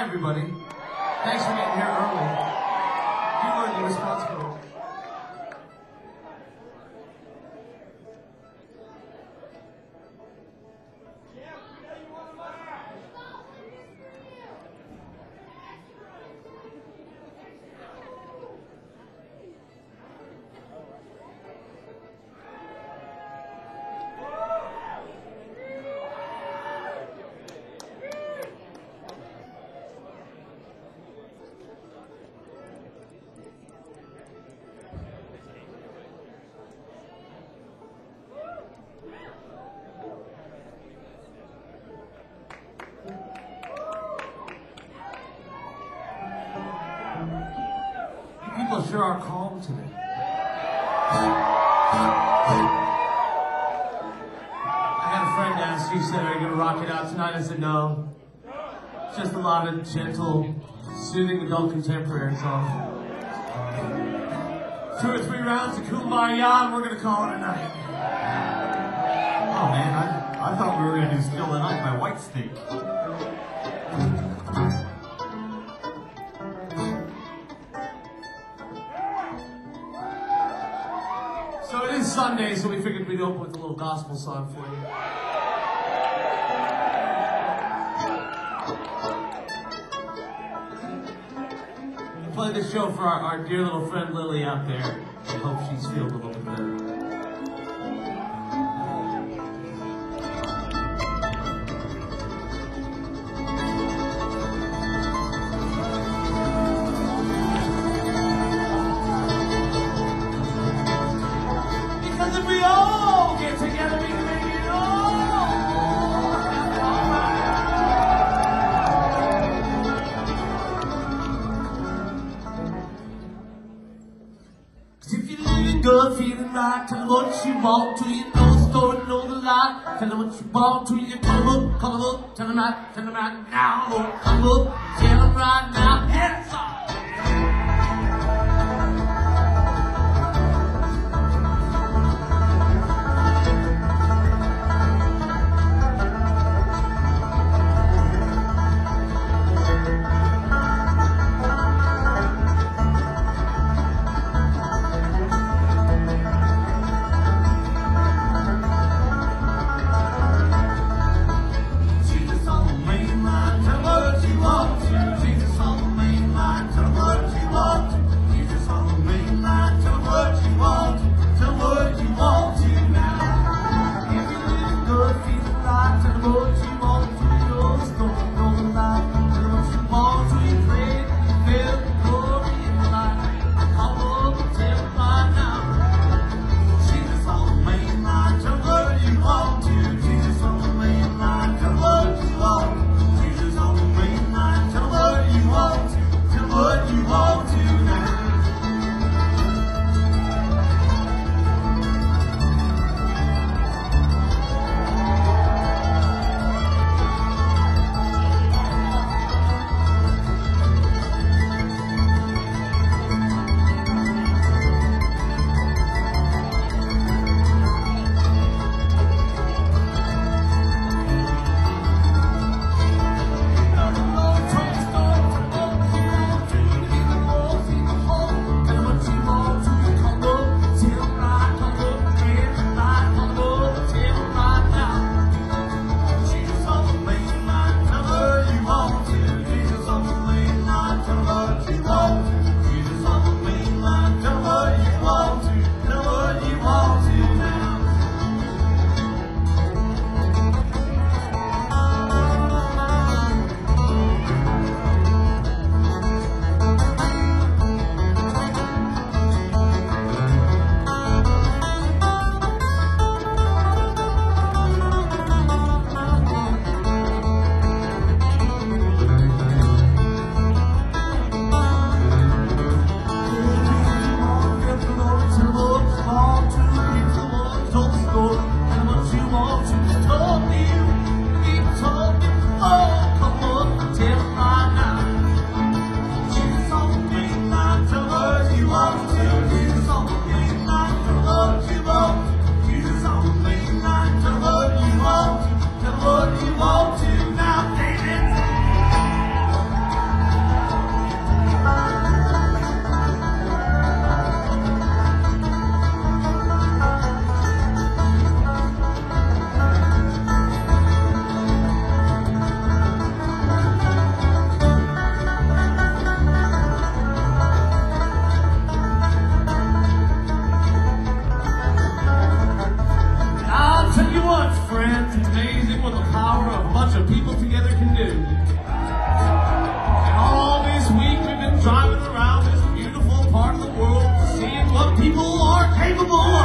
Hi, everybody. Thanks for getting here early. You were the responsible. People sure are calm today. I had a friend ask, she said, are you going to rock it out tonight? I said, no. It's just a lot of gentle, soothing adult contemporary songs. 2 or 3 rounds of Kumbaya, and we're going to call it a night. Oh man, I thought we were going to do Still the Night by Whitesnake. So it is Sunday, so we figured we'd open with a little gospel song for you. We'll play this show for our dear little friend Lily out there. I hope she's feeling a little bit better. Because if we all get together, we can make it all. Cause if you're living good, feeling right, tell them what you want to, you know the story, know the lie. Tell them what you want to, you call them up, tell them right now, come up, tell them right now, yes, sir. Jesus on the main line, tell what you want to. Jesus on the main line, tell friends, it's amazing what the power of a bunch of people together can do. And all this week we've been driving around this beautiful part of the world, seeing what people are capable of.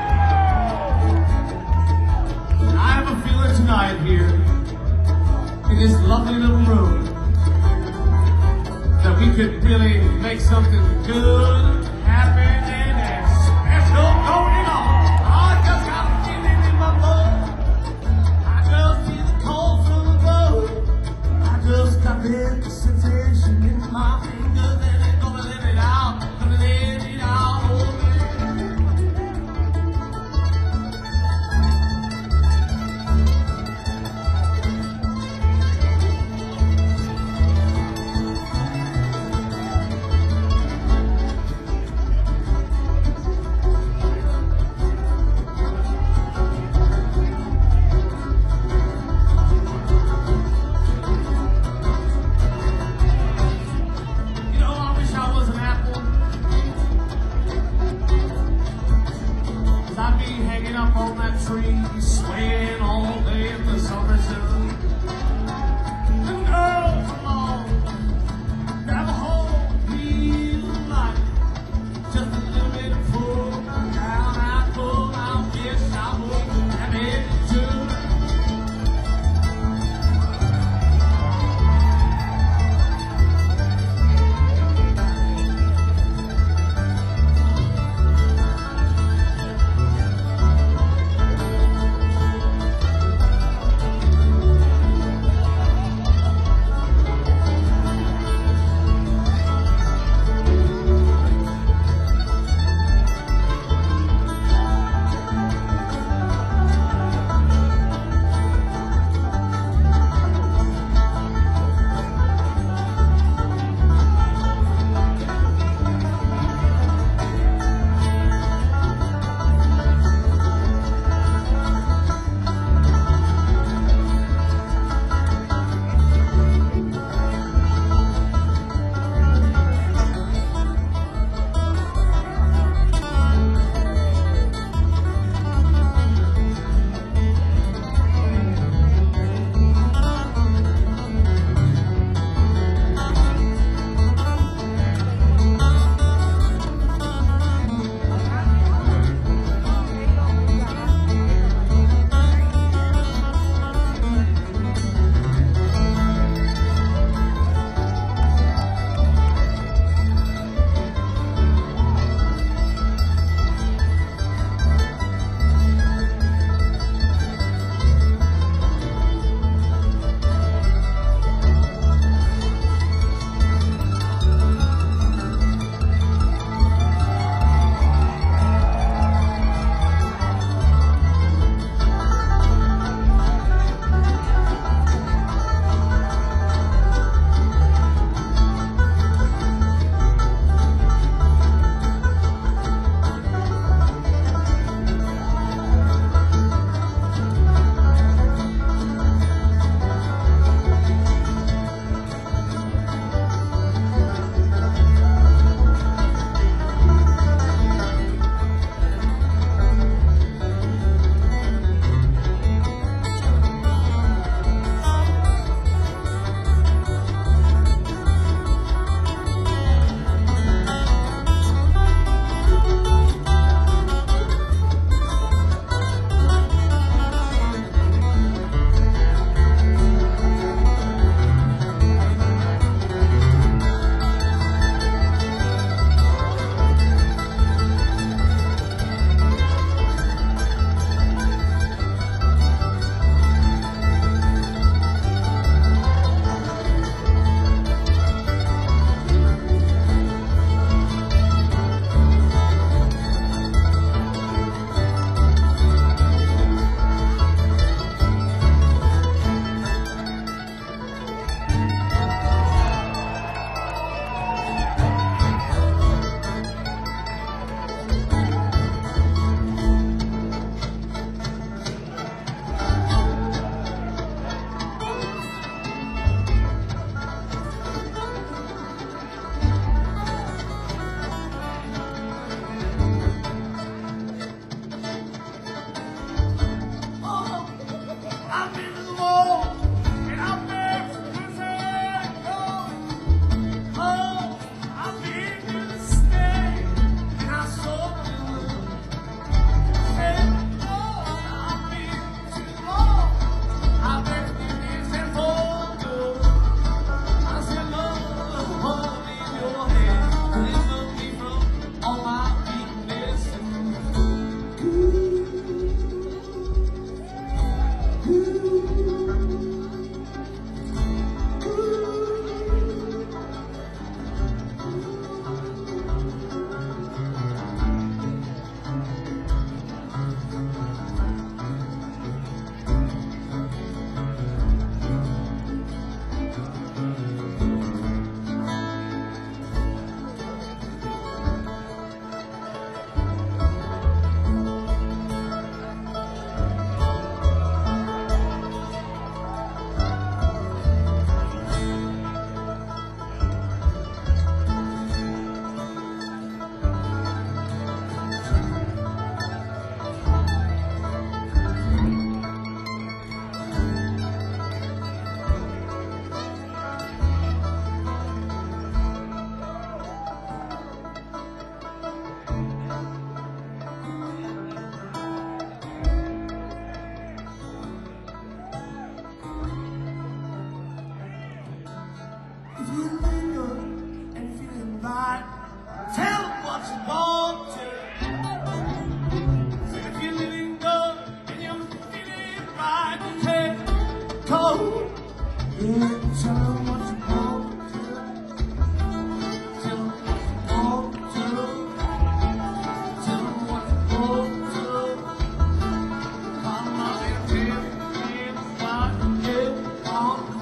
And I have a feeling tonight here, in this lovely little room, that we could really make something good happen and special going on. I just got a feeling in my blood. I just feel the cold from above. I just got this sensation in my fingers and it's gonna let it out. Gonna let it out. Oh, If you linger and feeling right, tell them what you want to. Say if you linger and you're feeling right, hey, go. Yeah, tell them what you want to. Tell them what you want to. Tell them what you want to. Come on and tell me what you want to.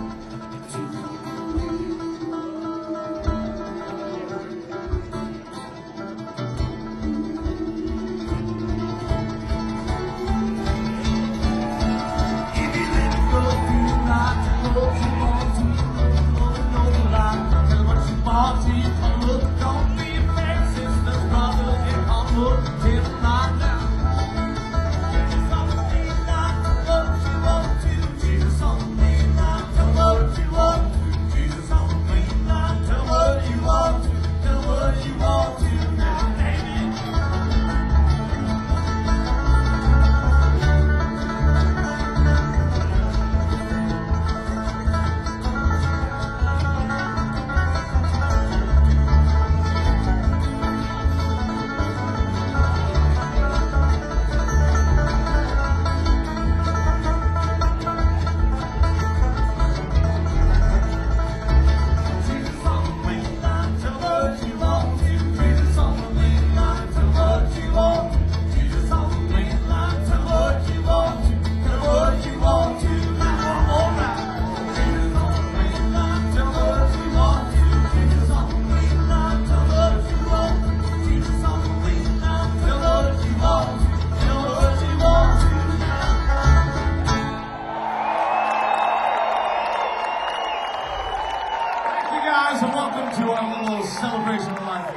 And welcome to our little celebration of life.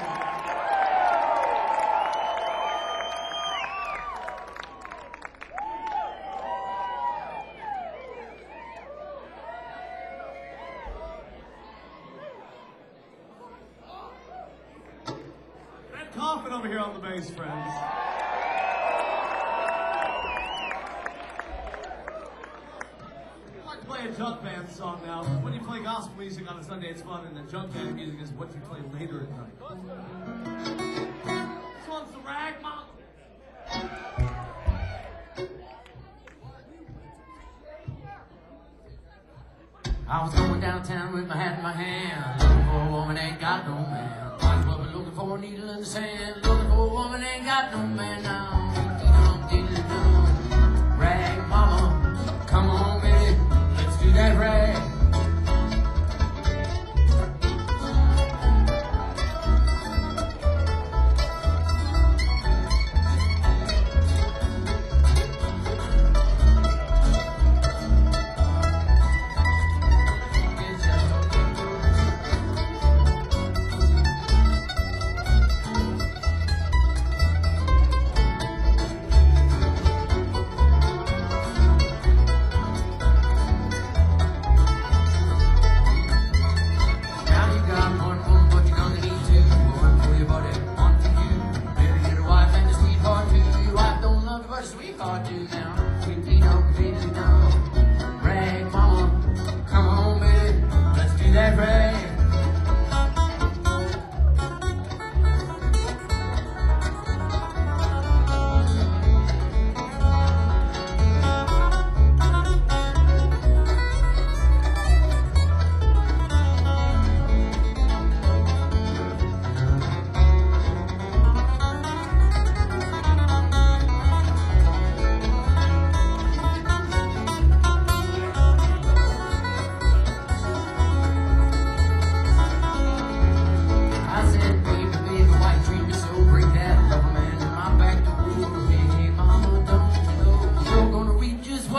Red Coffin over here on the bass, friends. Play a junk band song now. When you play gospel music on a Sunday, it's fun, and the junk band music is what you play later at night. This one's the Rag Mama. I was going downtown with my hat in my hand, looking for a woman ain't got no man. But looking for a needle in the sand, looking for a woman ain't got no man now. Rag Mama, come on, baby. Do that rag.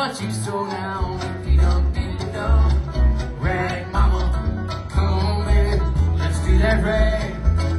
what you stole now. Dee-dum-dee-dum. Rag mama, come on, baby, let's do that rag.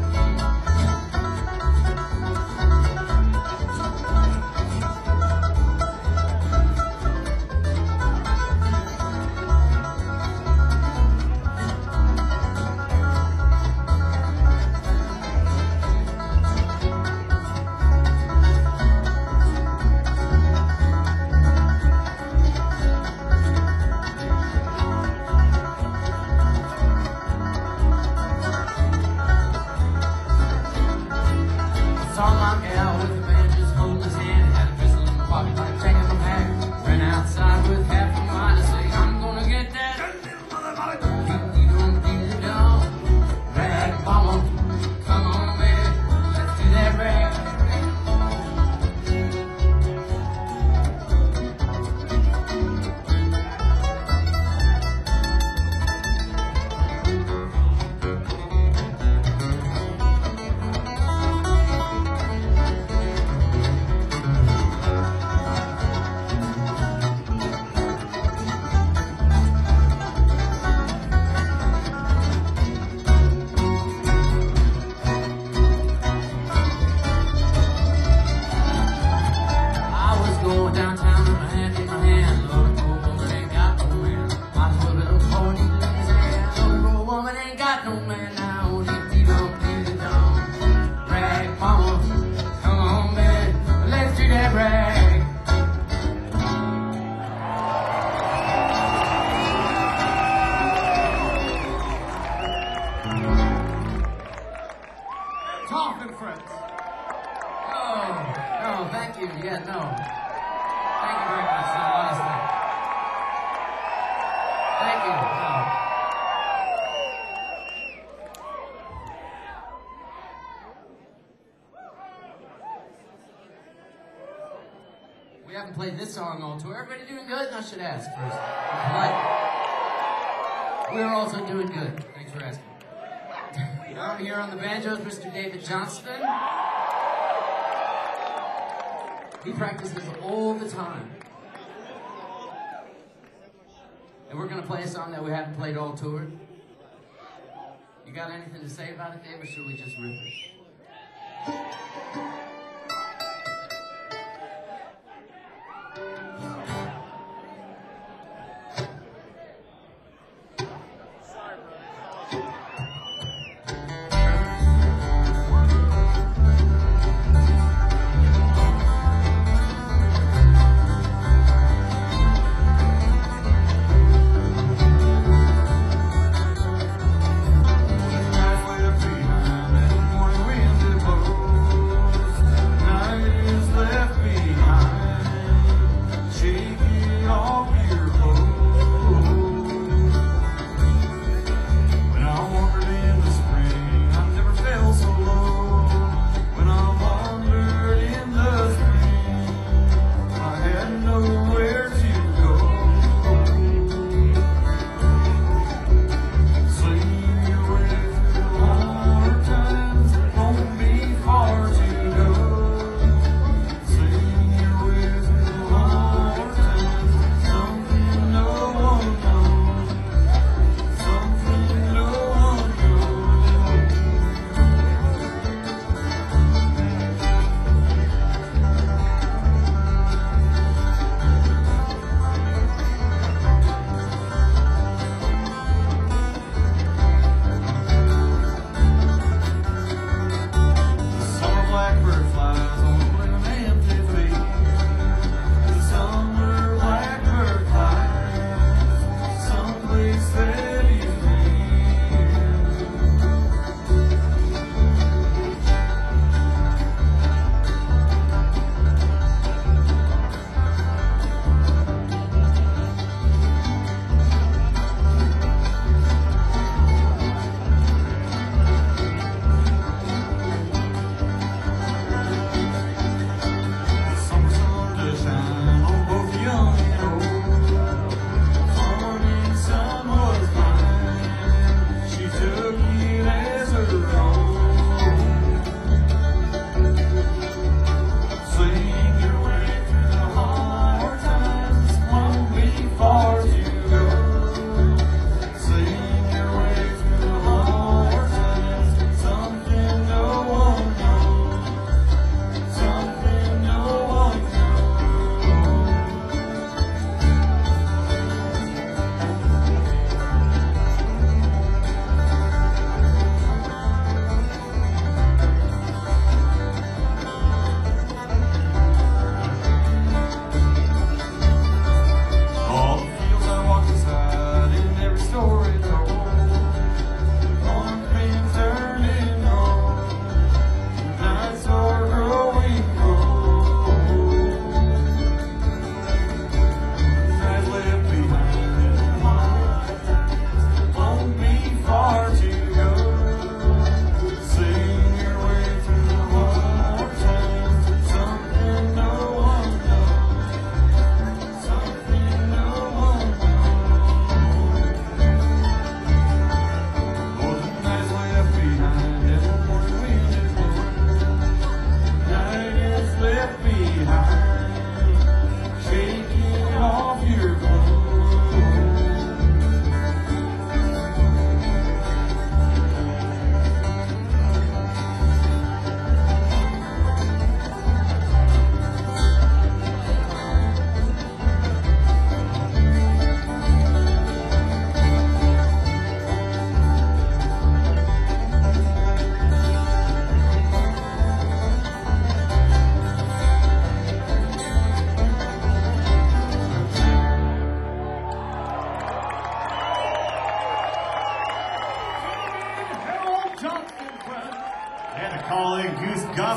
Saw my gal with the band just holding his hand, had a pistol in my pocket like taking my hat. Ran outside with half a mind to say, I'm gonna get that. Dee-dee-dum-dee-dum. Rag mama, come on, baby, let's do that rag. Going downtown with my hand in my hand. Lord, poor woman ain't got no man. Might as well let him pour in his hand. Lord, poor woman ain't got no man now. Dee-dee-dum-dee-dum. Rag mama, come on, man, let's do that rag. Talking friends. Oh, no, thank you. Yeah, no. Thank you very much, so honestly. Thank you. No. We haven't played this song all tour. Everybody doing good? I should ask first. But we're also doing good. Thanks for asking. I'm here on the banjos, Mr. David Johnston. He practices all the time. And we're going to play a song that we haven't played all tour. You got anything to say about it, Dave, or should we just rip it? When I'm free, I'm in the morning wind to the boat.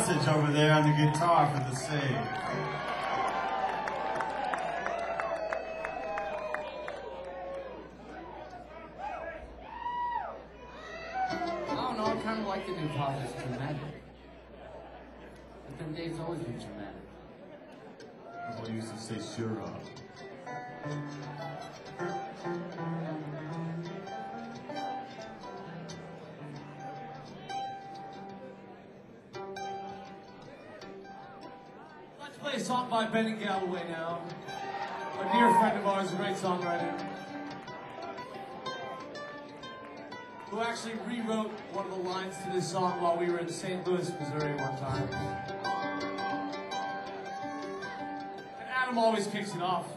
Gossage over there on the guitar for the save. I don't know, I kind of like the new pop that's dramatic. But then Dave's always been dramatic. People used to say sure of. Let's play a song by Benny Galloway now. A dear friend of ours, a great songwriter, who actually rewrote one of the lines to this song while we were in St. Louis, Missouri one time. And Adam always kicks it off.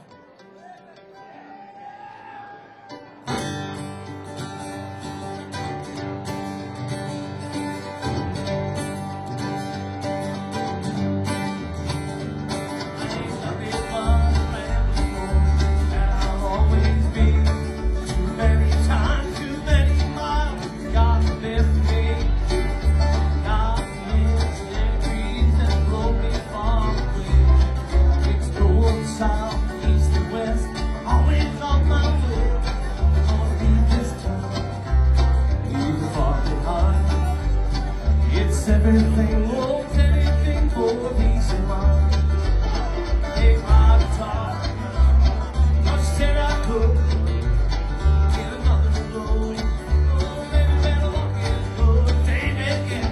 Everything, oh, anything for peace of mind. Take my guitar, much said I could. Get another road, oh, baby, better walk it good. David, yeah.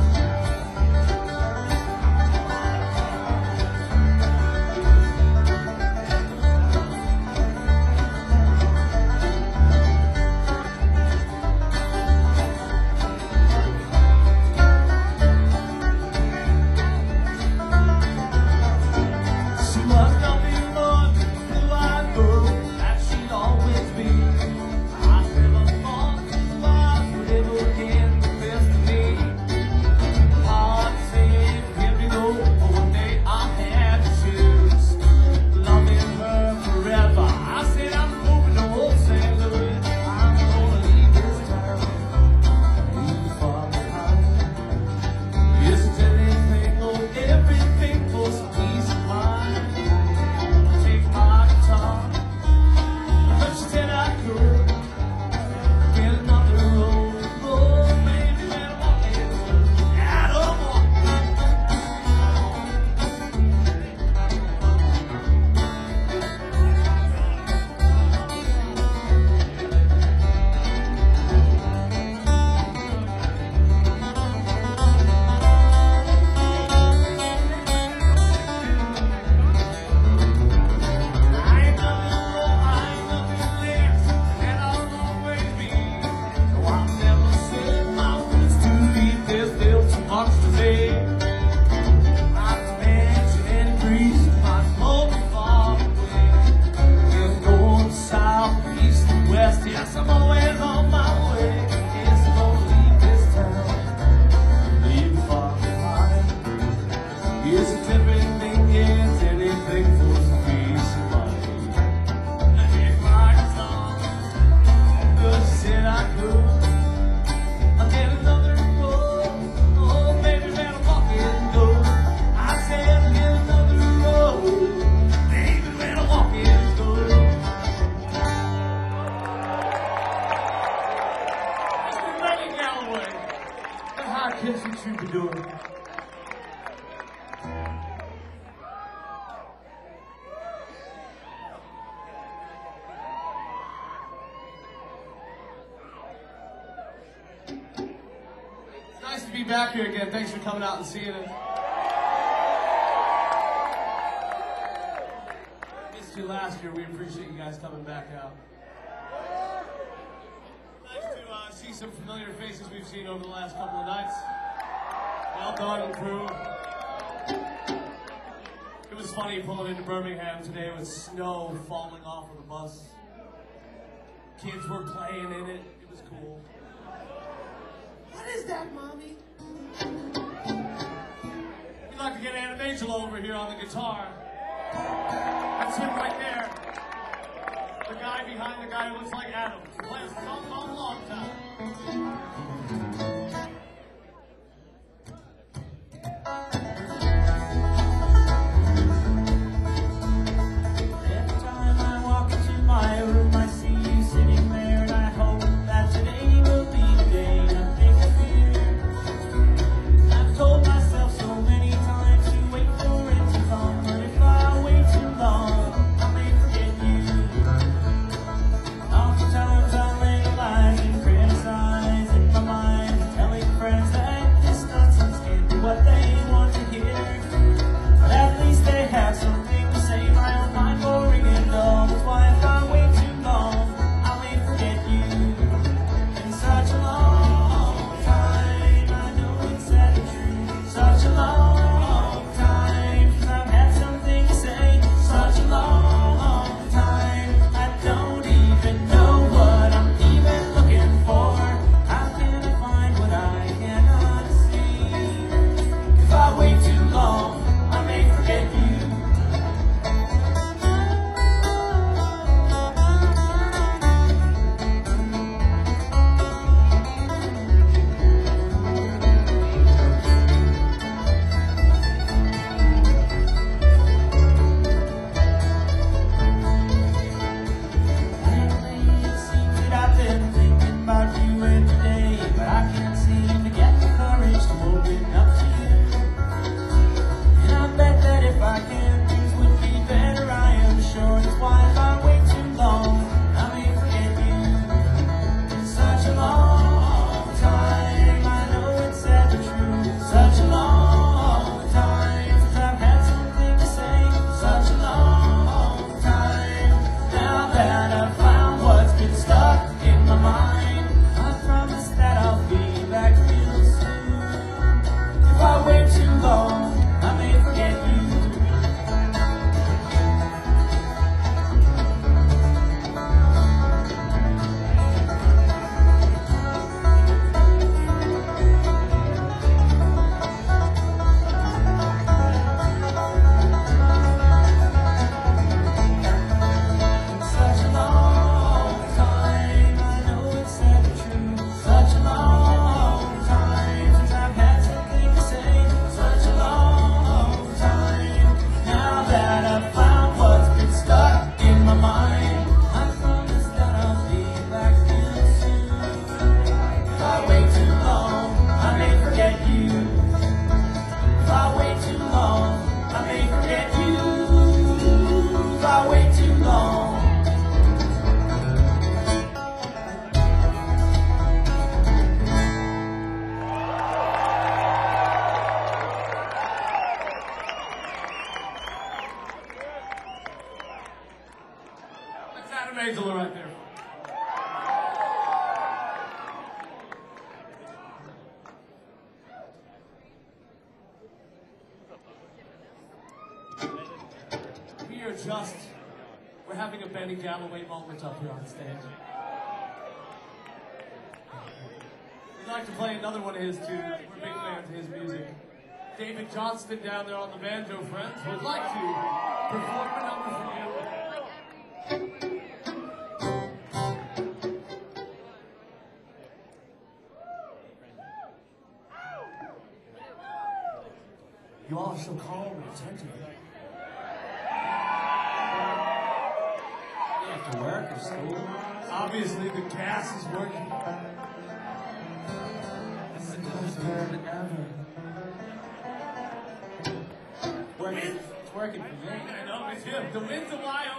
Yes, I'm always on my way. Yes, I'm gonna leave this town, leave far behind. Yes, it's everything, yes, anything for some peace of mind. I take my guitar, good said I could. I'll get another road, oh baby, better walk it good. I said I'll get another road, baby, better walk it good. The high kissing troubadour. It's nice to be back here again. Thanks for coming out and seeing it. Missed you last year. We appreciate you guys coming back out. See some familiar faces we've seen over the last couple of nights. Well done and crew. It was funny pulling into Birmingham today with snow falling off of the bus. Kids were playing in it. It was cool. What is that, Mommy? We'd like to get Adam Angel over here on the guitar. That's him right there. The guy behind the guy who looks like Adam. He plays a song called Long Time. Adam Angela right there. We're having a Benny Galloway moment up here on stage. We'd like to play another one of his tunes. We're big fans of his music. David Johnston down there on the banjo, friends, would like to perform a number for you. You all are so calm and attentive. To work or school? Obviously, the gas is working. This is the best moment ever. It's working for me. I know, it's him. The wind's a while.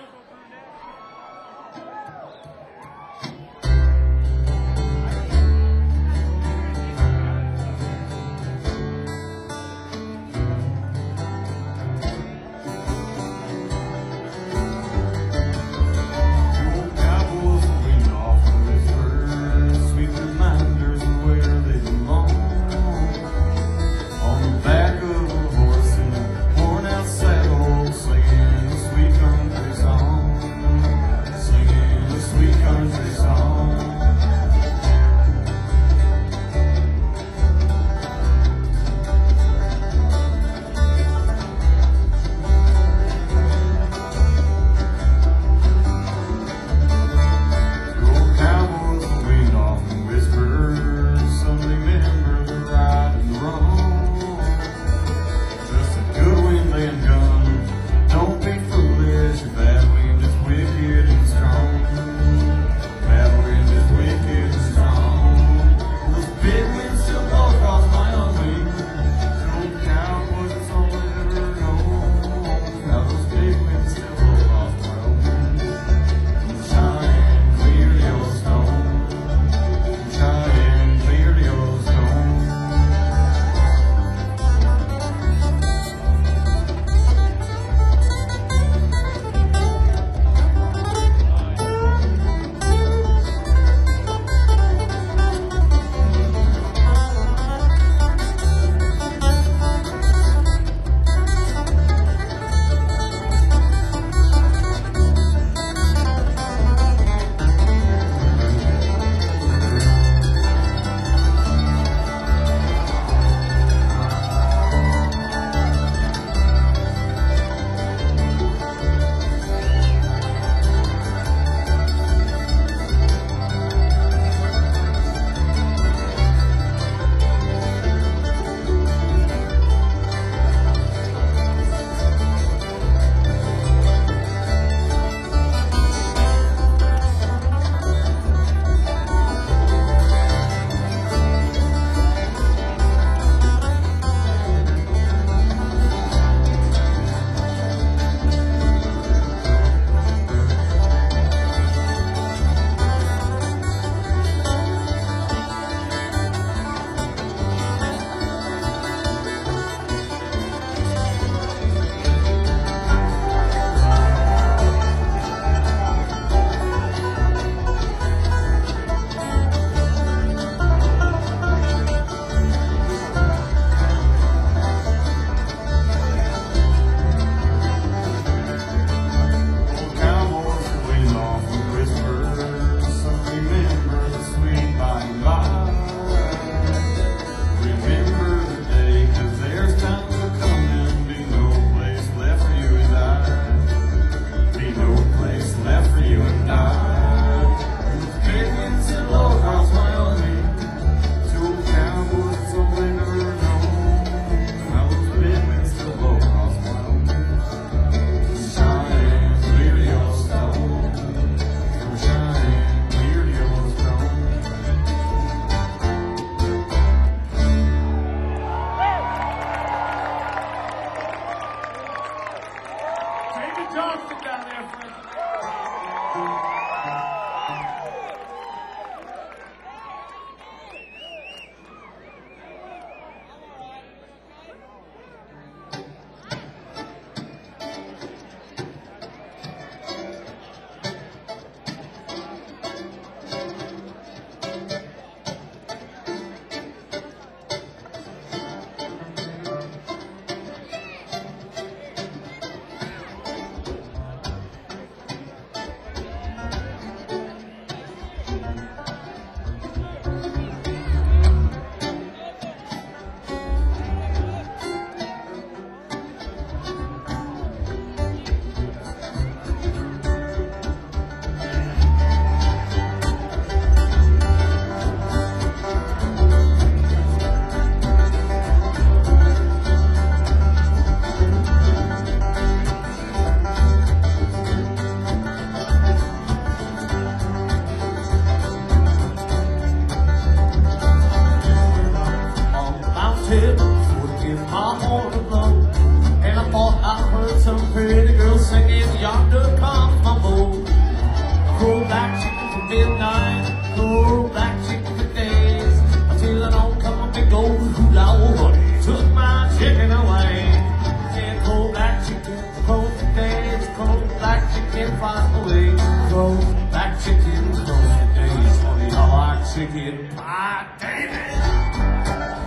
cold black chicken, those are days. Funny how I like chicken pie, David.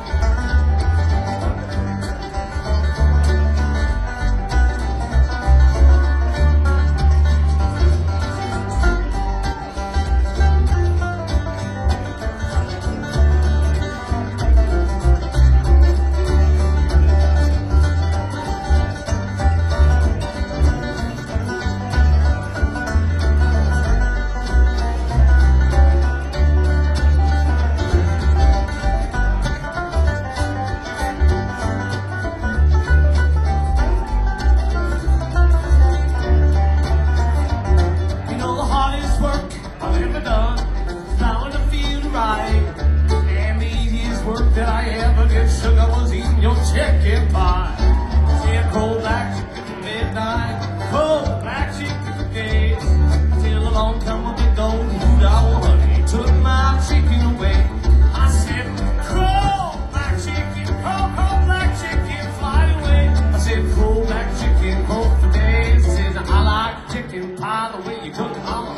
That I ever did, sugar was eating your chicken pie. Said cold black chicken for midnight, cold black chicken for days. Till along come a big old hoot owl honey took my chicken away. I said, cold black chicken, cold black chicken, fly away. I said, cold black chicken, cold for days. Said I like chicken pie the way you cook it, mama.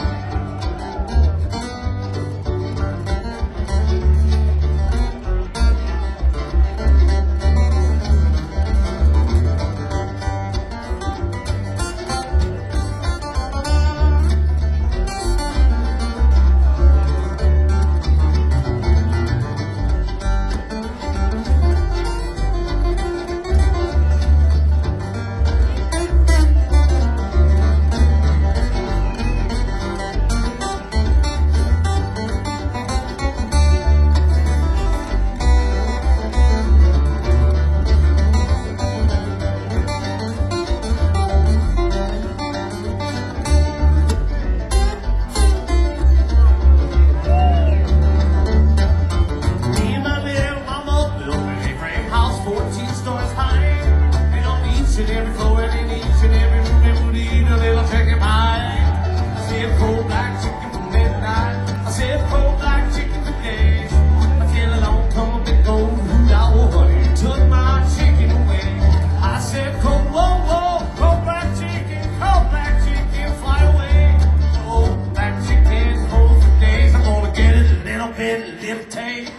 Every floor and in each and every room they would eat a little chicken pie. I said cold black chicken for midnight. I said cold black chicken for days. Until along come a big old hoot owl honey took my chicken away. I said cold, whoa, whoa, cold black chicken, fly away. Cold black chicken, cold for days. I'm gonna get it a little bit lip-tape.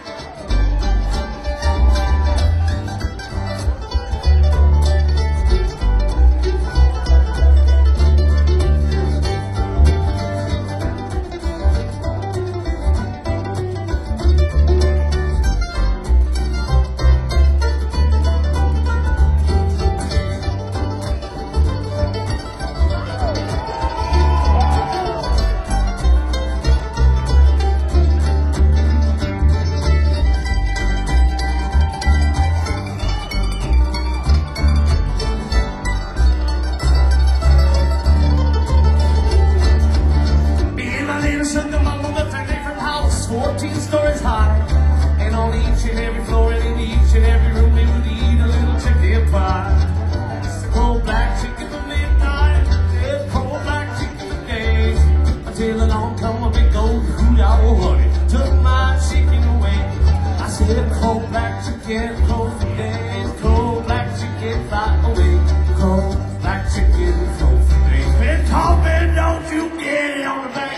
Cold black chicken, cold for days. Cold black chicken, fly away. Cold black chicken, cold for days. Been talking, don't you get it on the bank.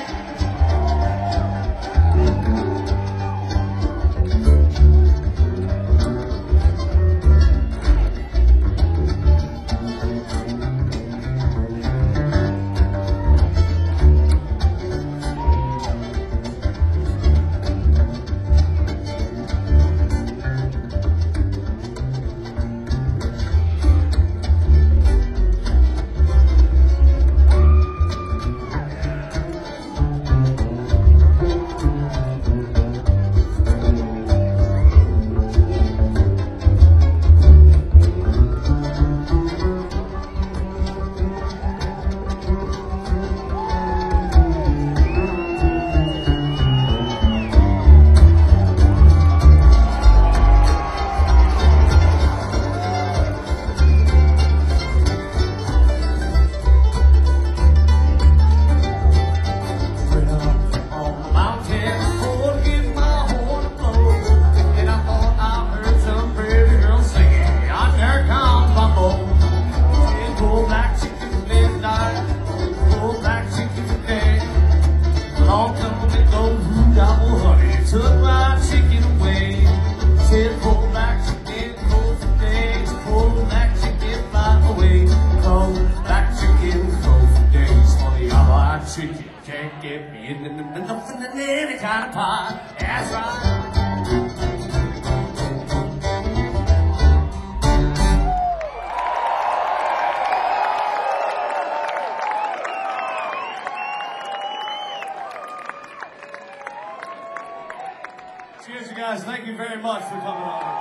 get being nothing in any kind of pie. That's right. Cheers, you guys. Thank you very much for coming on.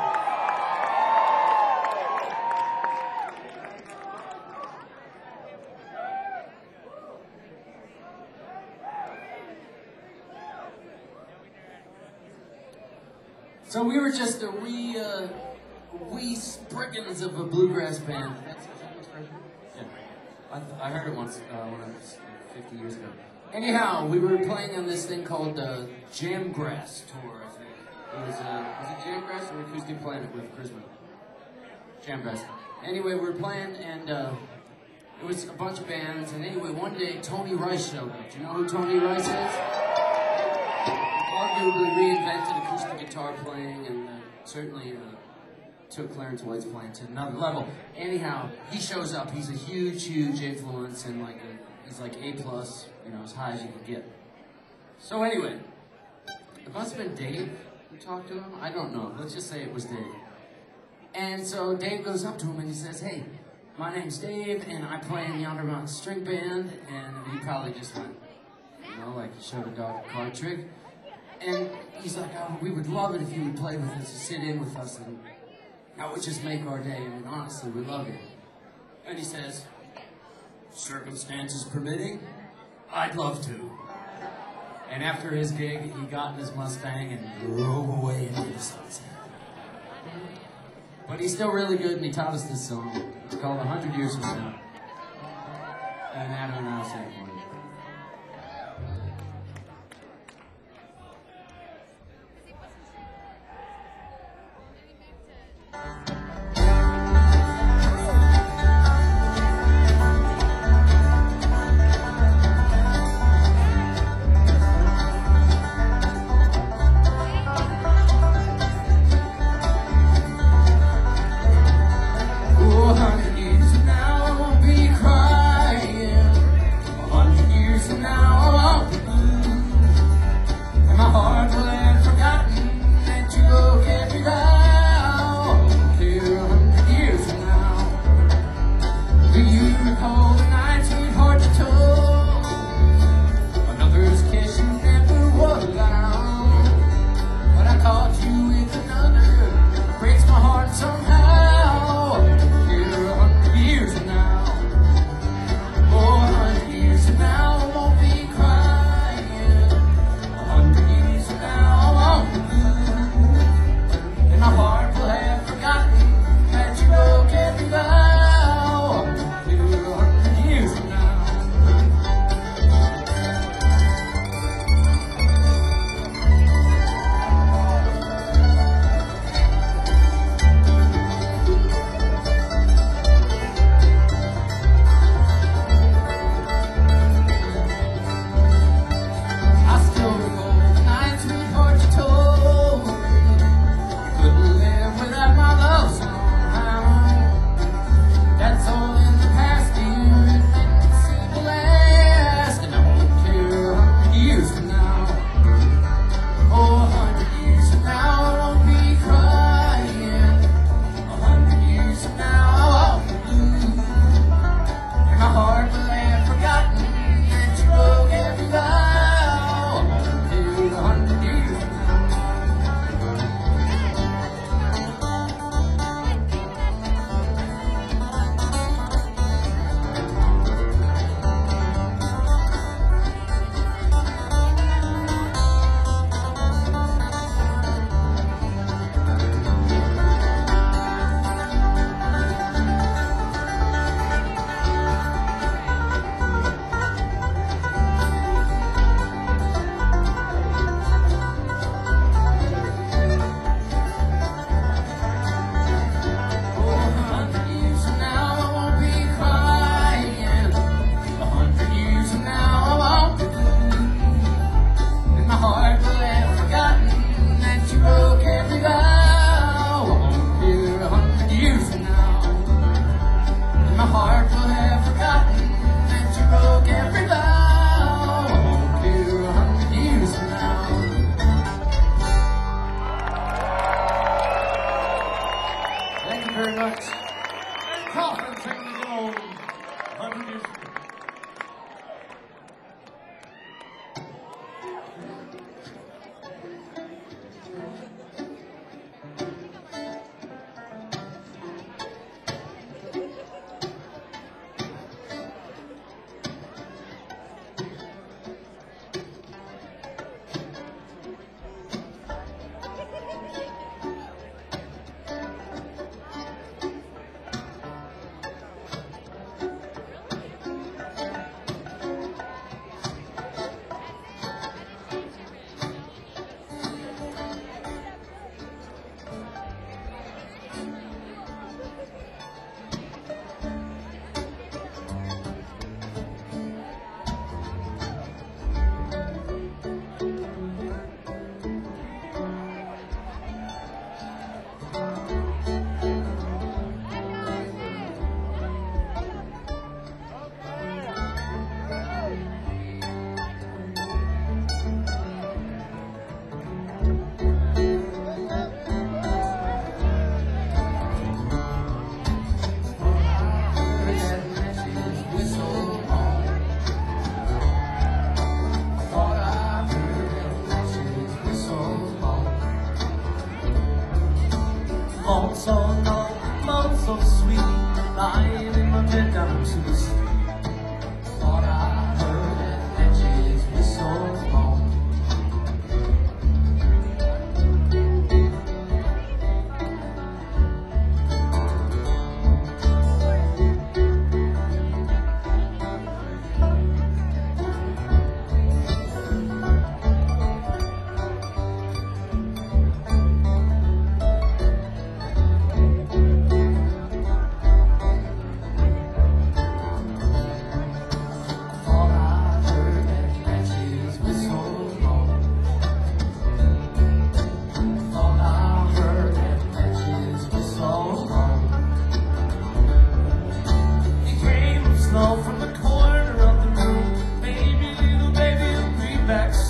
So we were just a wee spriggins of a bluegrass band. That's yeah. I heard it once when I was 50 years ago. Anyhow, we were playing on this thing called Jamgrass Tour, I think. Was it Jamgrass or Acoustic Planet with Charisma? Jamgrass. Anyway, we were playing and it was a bunch of bands. And anyway, one day Tony Rice showed up. Do you know who Tony Rice is? Arguably reinvented acoustic guitar playing and certainly took Clarence White's playing to another level. Anyhow, he shows up. He's a huge, huge influence and he's like A+, as high as you can get. So anyway, it must have been Dave who talked to him. I don't know. Let's just say it was Dave. And so Dave goes up to him and he says, "Hey, my name's Dave and I play in Yonder Mountain String Band." And he probably just went, like he showed a dog a card trick. And he's like, "Oh, we would love it if you would play with us, sit in with us, and that would just make our day. I mean, honestly, we love it." And he says, "Circumstances permitting, I'd love to." And after his gig, he got in his Mustang and drove away into the sunset. But he's still really good, and he taught us this song. It's called 100 Years From Now. And I don't know how to say it for you.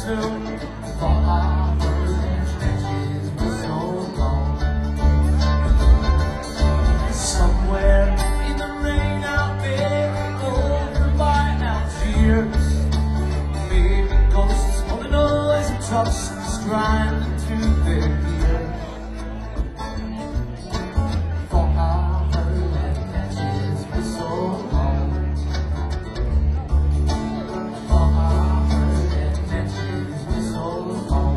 soon. Thought I heard that matches were so long. Somewhere in the rain out there, over by Algiers, maybe ghosts on the noise of trucks grinding through their gears. Thought I heard that matches were so long. Thought I heard that matches were so long.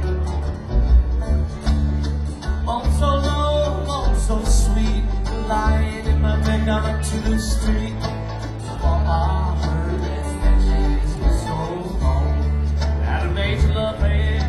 Moan so low, moan so sweet, lying in my bed down to the street. Thought I heard that matches were so long. Had a major love head.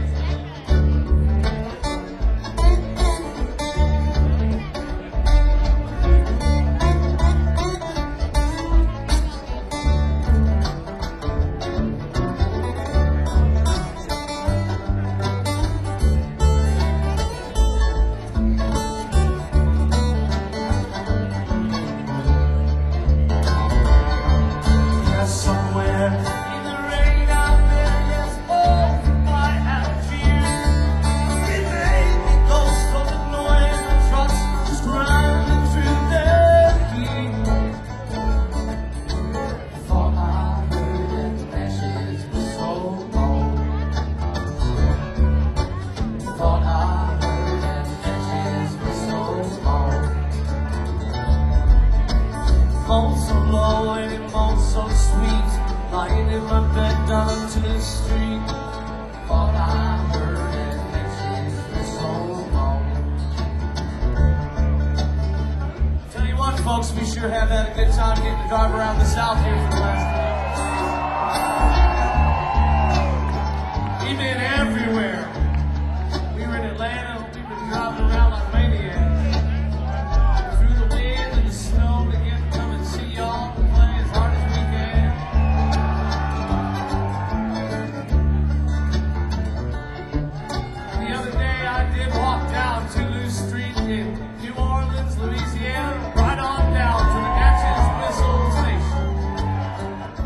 Somewhere in the rain out there, yes, over by Algiers, it made me ghost of the noise of trucks just grinding through their gears. Thought I heard that matches were so long. Thought I heard that matches were so long. Moan so low and it moaned so sweet, lying in my bed down to the street. Thought I heard that matches were so long. Tell you what, folks, we sure have had a good time getting to drive around the South here for the last week. We've been everywhere. We were in Atlanta, we've been driving around like maniacs. Through the wind and the snow to get to come and see y'all and play as hard as we can. The other day I did walk down Toulouse Street in New Orleans, Louisiana, right on down to the Natchez Whistle Station.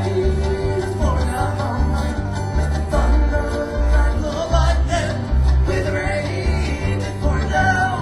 rain pouring out all night. With the thunder and the lightning. With the rain pouring down.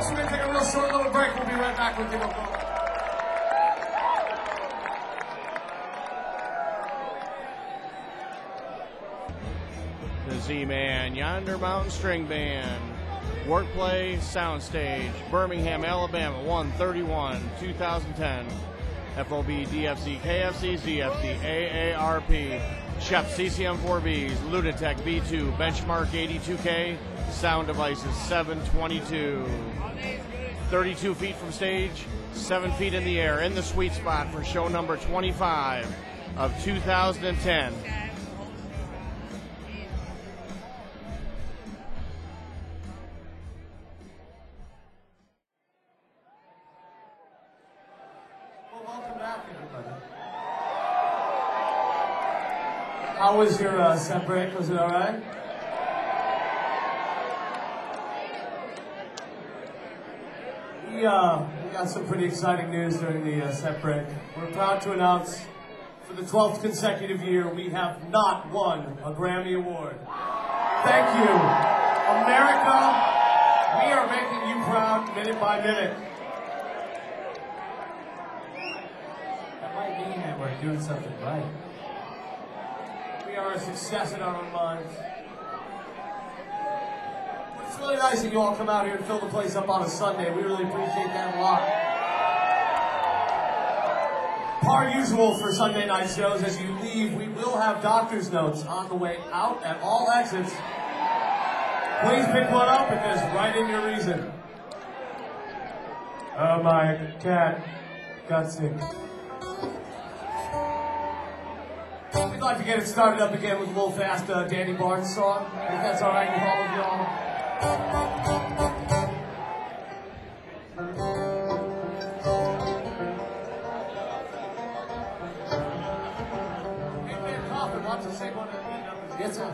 We're going to take a real short little break. We'll be right back with you. The Z-Man, Yonder Mountain String Band, Workplay Soundstage, Birmingham, Alabama, 131, 2010. FOB, DFC, KFC, ZFC, AARP, Shep, CCM4Bs, Luditech B2, Benchmark 82K, Sound Devices 722. 32 feet from stage, 7 feet in the air, in the sweet spot for show number 25 of 2010. Welcome back, everybody. How was your set break? Was it all right? We got some pretty exciting news during the set break. We're proud to announce for the 12th consecutive year we have not won a Grammy Award. Thank you, America. We are making you proud minute by minute. That might mean that we're doing something right. We are a success in our own minds. It's really nice that you all come out here and fill the place up on a Sunday. We really appreciate that a lot. Par usual for Sunday night shows, as you leave, we will have doctor's notes on the way out at all exits. Please pick one up and just write in your reason. Oh, my cat got sick. We'd like to get it started up again with a little fast Danny Barnes song, if that's all right with all of y'all. Hey, man, Coffin wants to sing one of the numbers. Yes, sir.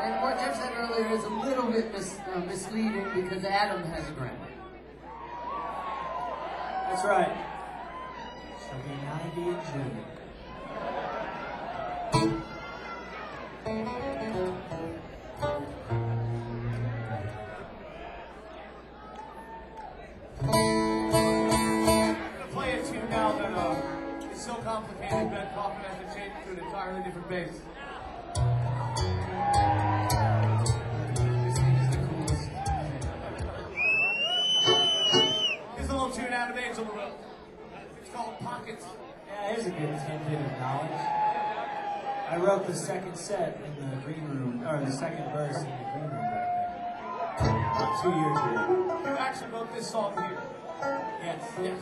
And what Jeff said earlier is a little bit misleading because Adam has a Grammy. That's right. She'll be 90 in June. I'm gonna play a tune now that is so complicated Ben Kaufman has to change it to an entirely different bass. This thing is the coolest. Here's a little tune out of Angel wrote. It's called Pockets. Yeah, here's a good tidbit of knowledge. I wrote the second set in the green room, or the second verse in the green room back then. About 2 years ago. You actually wrote this song here. Yes. Yes.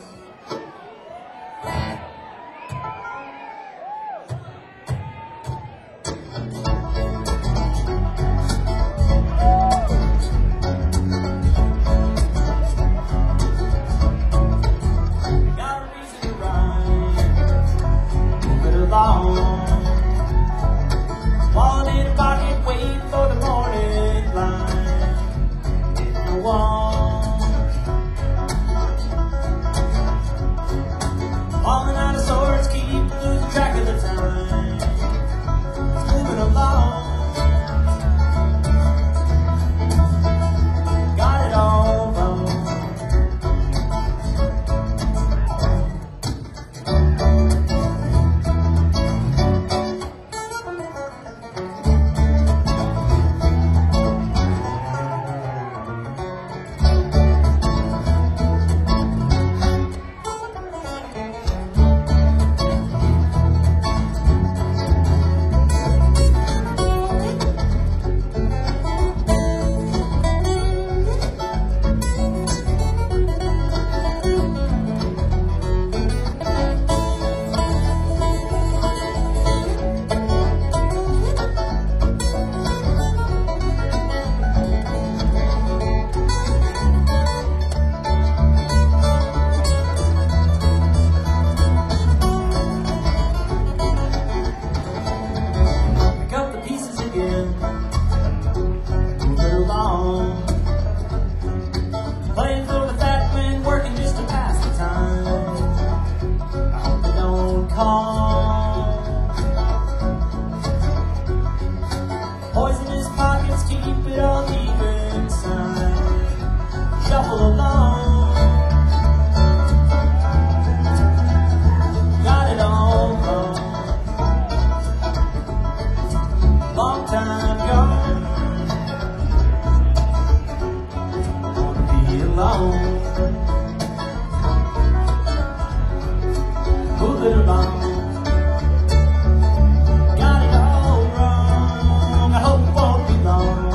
Got a reason to rhyme. Move it along. Wallet in a pocket, waiting for the morning light. Hit the wall. Falling out of sorts, keep losing track of the time. It's moving along. Got it all wrong. Pick up the pieces again. Move it along. Playing for the fat man, working just to pass the time. I hope they don't call. Poisonous pockets keep it all deep inside. Shuffle along. Got it all wrong. Long time gone. Wanna be alone. Move it along. Got it all wrong. I hope it won't be long.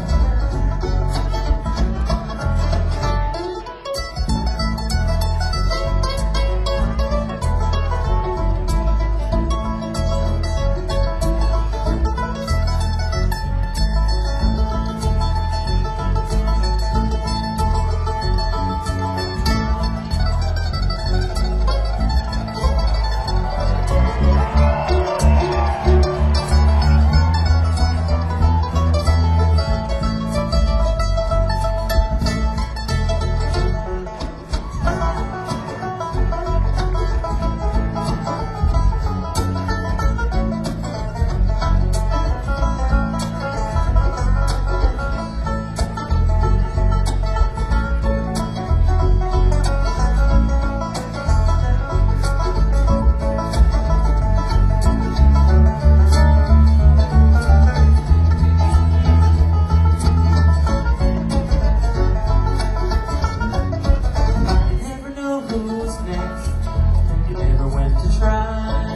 You never know who's next. You never went to try.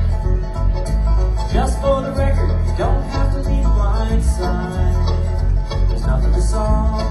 Just for the record, you don't have to be blind side. There's nothing to solve.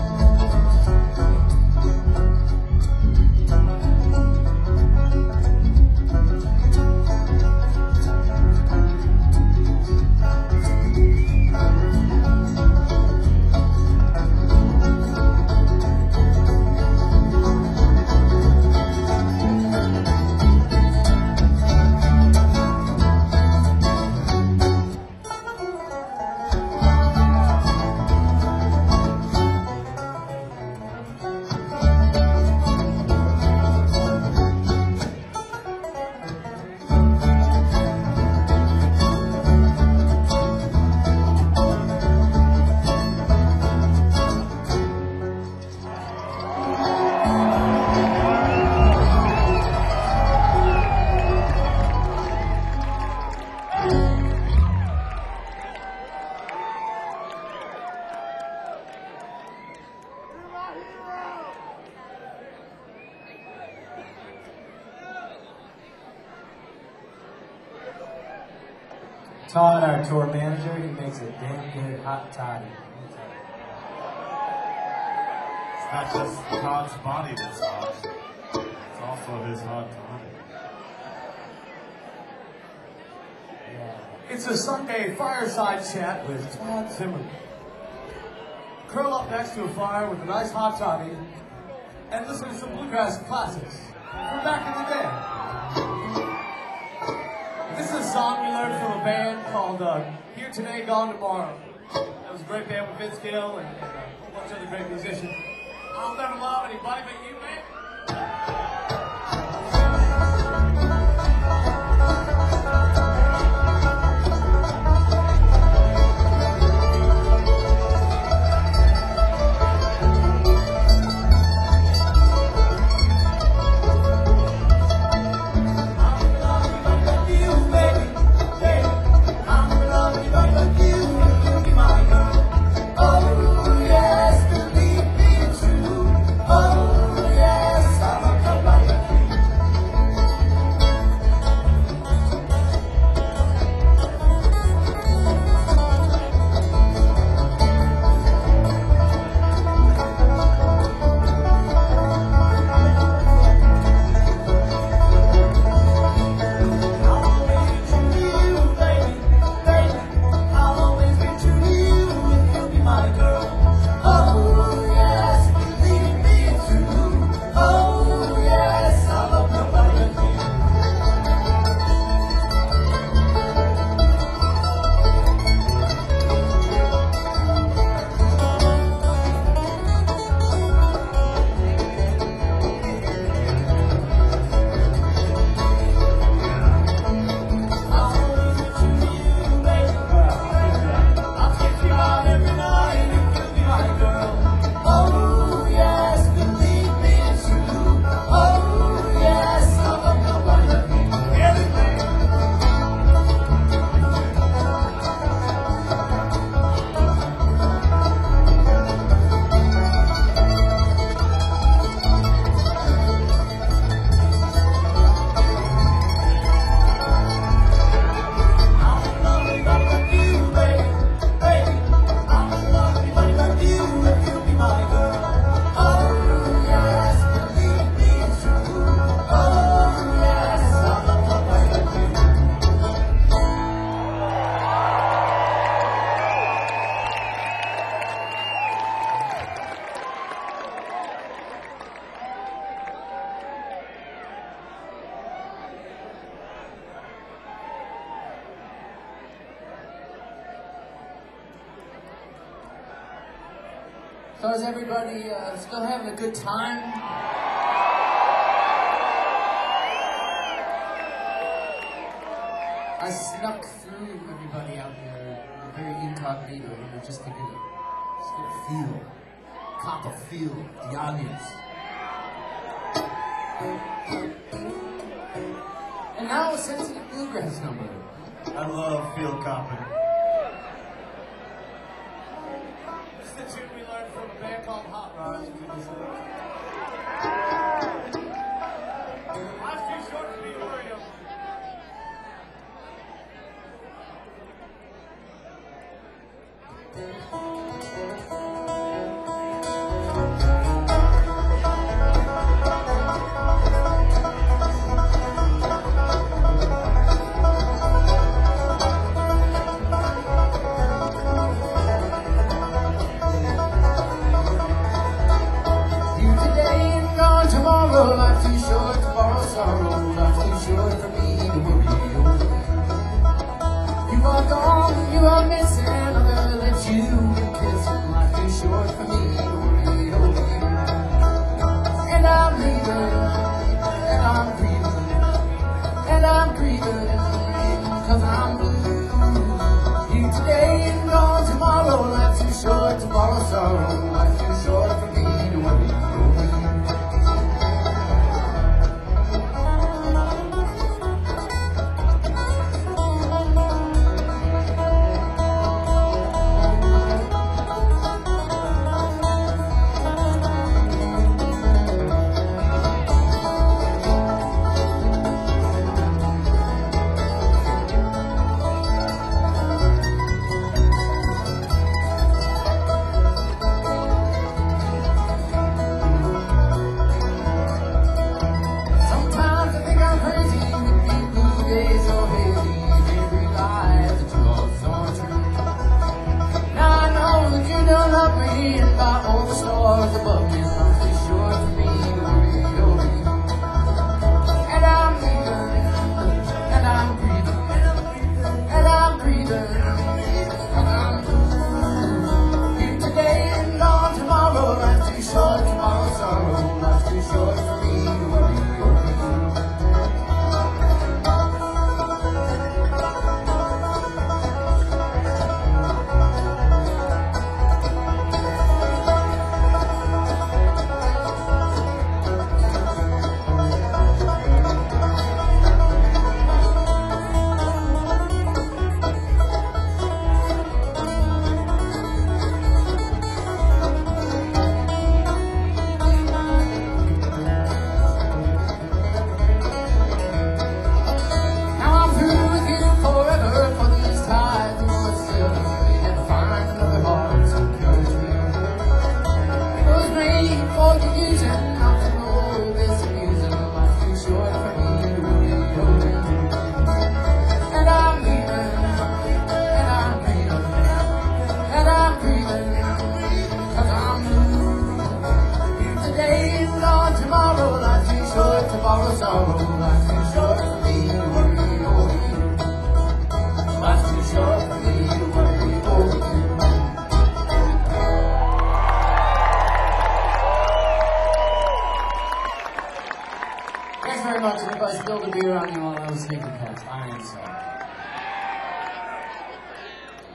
Todd, our tour manager, he makes a damn good hot toddy. It's not just Todd's body that's hot. It's also his hot toddy. It's a Sunday fireside chat with Todd Zimmerman. Curl up next to a fire with a nice hot toddy and listen to some bluegrass classics from back in the day. This is a song we learned from a band called Here Today, Gone Tomorrow. That was a great band with Vince Gill and a whole bunch of other great musicians. I'll never love anybody but you, man. So is everybody still having a good time? I snuck through everybody out here very incognito, just to get a feel, cop a feel of the audience. And now a sensitive bluegrass number. I love field copping. This is the tune we learned from a band called Hot Rods. Life's too short to be worried about. Life's too short to borrow sorrow. Life's too short for me to worry over. You are gone, you are missing another that you can kiss. Life's too short for me to worry over you. And I'm leaving, and I'm grieving, and I'm grieving, 'cause I'm blue. You today and gone tomorrow. Life's too short to borrow sorrow. Life's too short for me to worry over you.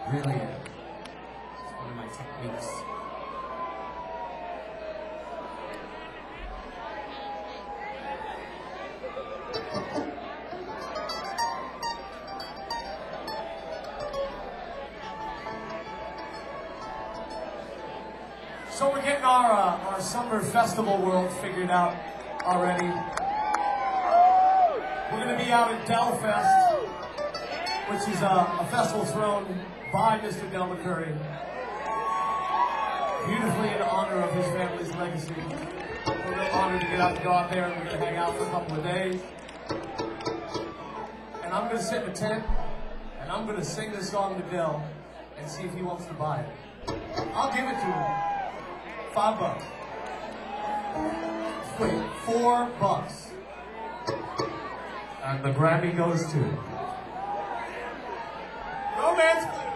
Really is. It's one of my techniques. So we're getting our summer festival world figured out already. We're going to be out at Delfest, which is a festival thrown by Mr. Del McCurry, beautifully in honor of his family's legacy. We're real honored to get out to go out there, and we're going to hang out for a couple of days. And I'm going to sit in a tent, and I'm going to sing this song to Del and see if he wants to buy it. I'll give it to him. $5. Wait, $4. And the Grammy goes to Romance Clue.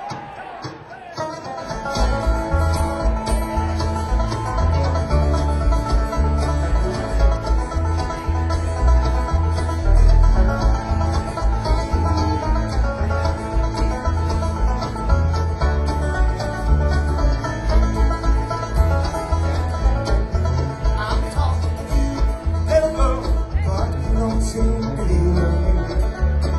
I'm talking to you, little girl, but you don't seem to be working.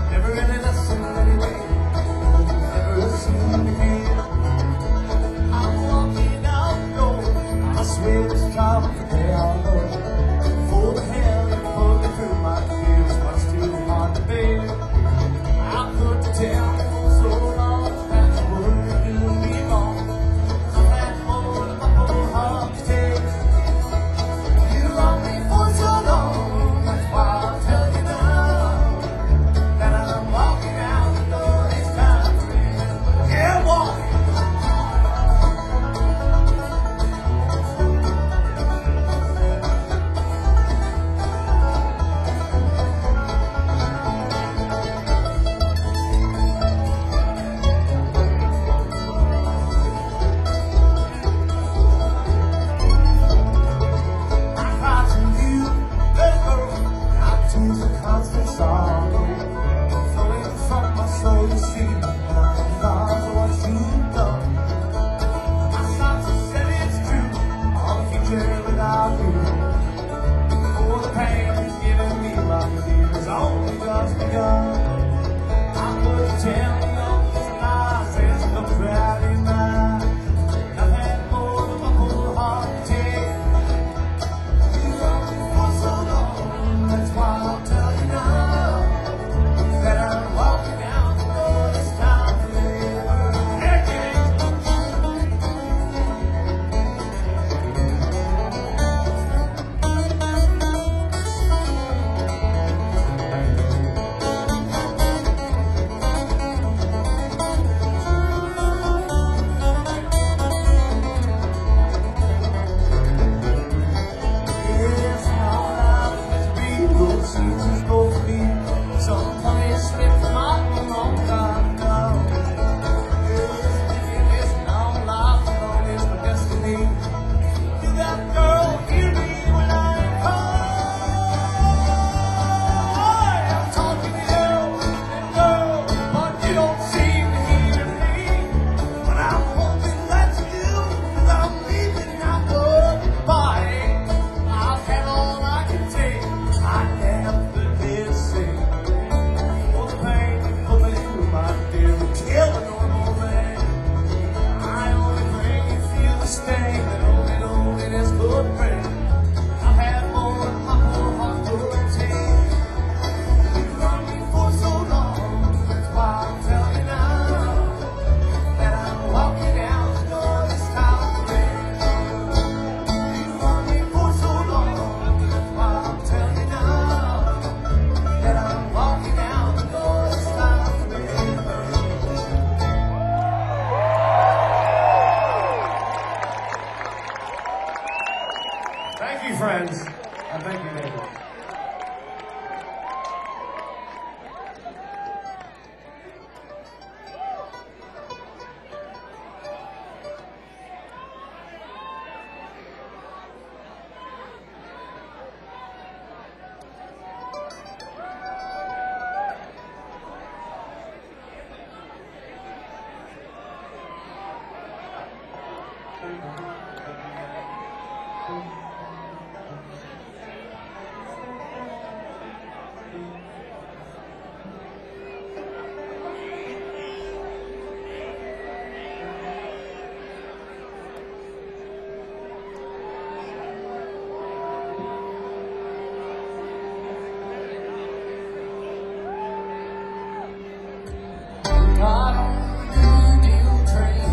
Got on the New Deal train.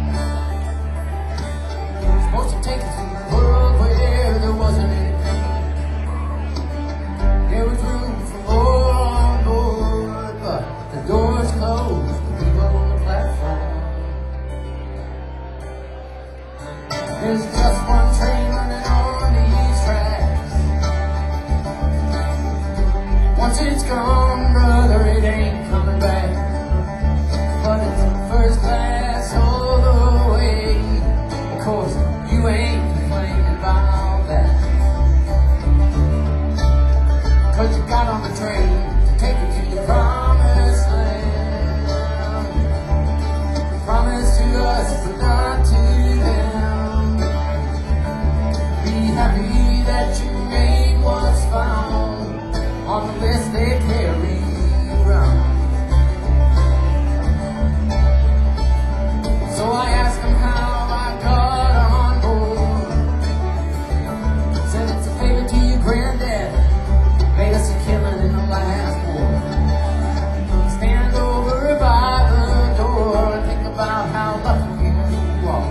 Supposed to take us to a world where there wasn't any pain. There was room for more on board, but the doors closed. The people on the platform. There's just one train running on these tracks. Once it's gone, brother, it ain't coming back. But it's first class all the way. Of course, you ain't complaining about that. 'Cause you got on the train to take you to the promised land. Promised to us, but not to them. Be happy that your name was found on the list they carry around. So I asked him how I got on board. Said it's a favor to your granddad. Made us a killing in the last war. Stand over by the door and think about how lucky you are.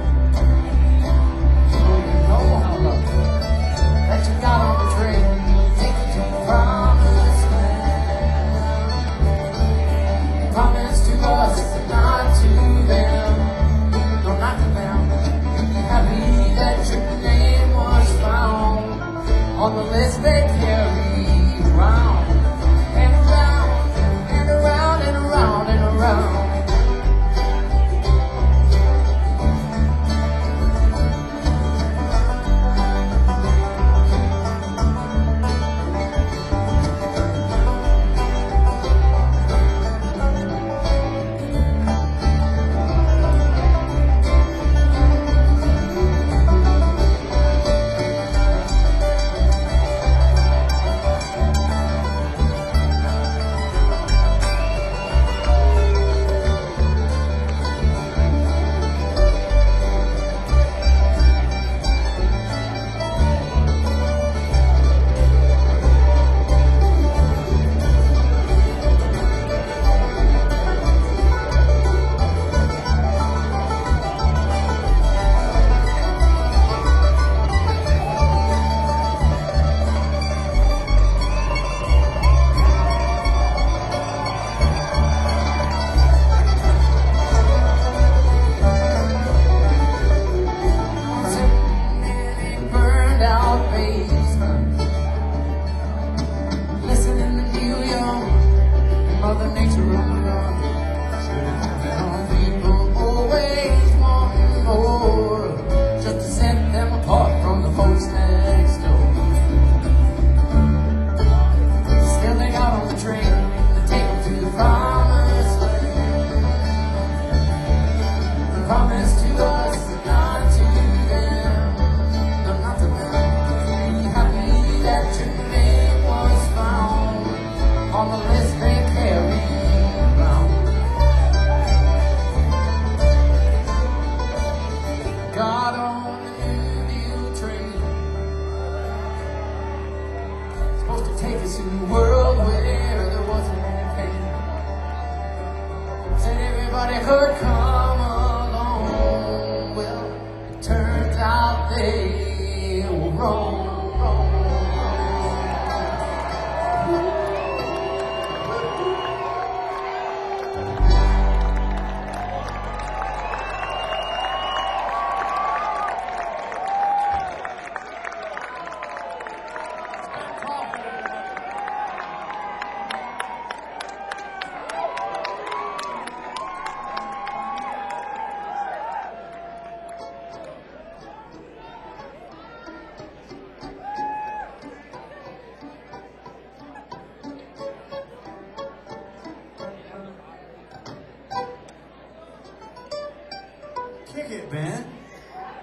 So you know how lucky that you got on the train. Take you to the promised land. Promise to us, but not to them. No, not to them. You'd be happy that your name was found on the list they carry around. And around, and around, and around, and around. Burned out basement. Listening to New York and Mother Nature on the run. People always want more, just to set them apart from the folks next door. Still they got on the train to take them to the promised land. Promise to us, but not to them. No, not to them. Be happy that your name was found on the list they carry around. Got on the New Deal train. Supposed to take us to a world where there wasn't any pain. Said everybody could come along. Well, it turns out they were wrong. Kick it, man.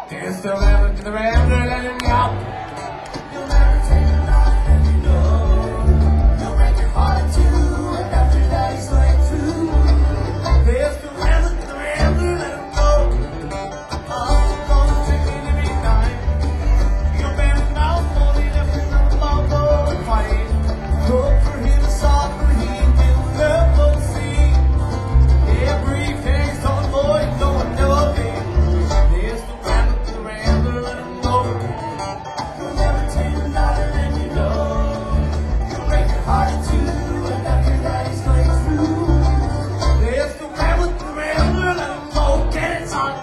There's the rambler to the rambler, let him go. You'll never take a life, and you know you'll break your heart too, and after that he's going through. There's the rambler to the rambler, let him go. I'm gonna take it every night. You'll bear his mouth, only left in the bubble and fight. Look for him, suffer, he will never see. Every face on the boy, no one knows it. There's the rambler to the rambler, let him go. You'll never take another, and you know you'll break your heart in two, and after that he's going through. There's the rambler to the rambler, let him go. Get it, son.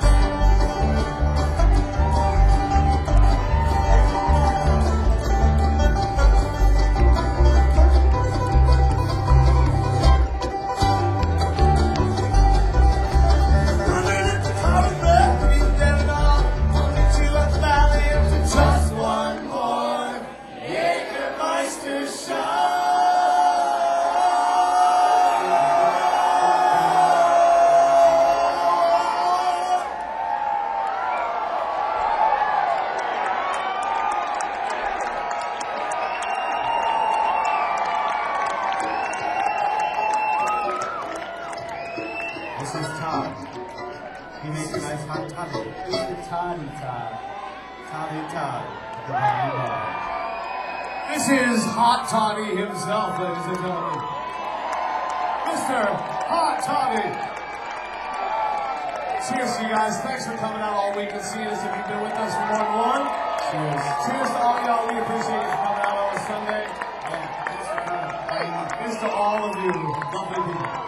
Just one more Jägermeister shot. This is Todd. He makes a nice hot toddy. This is Toddy Todd. Toddy Todd. The Bobby Bar. This is Hot Toddy himself, ladies and gentlemen. Mr. Hot Toddy. Cheers to you guys. Thanks for coming out all week and seeing us if you've been with us for more than one. Cheers. Cheers to all y'all. We appreciate you coming out on a Sunday. Yeah, thanks for coming. Cheers to all of you. Lovely people.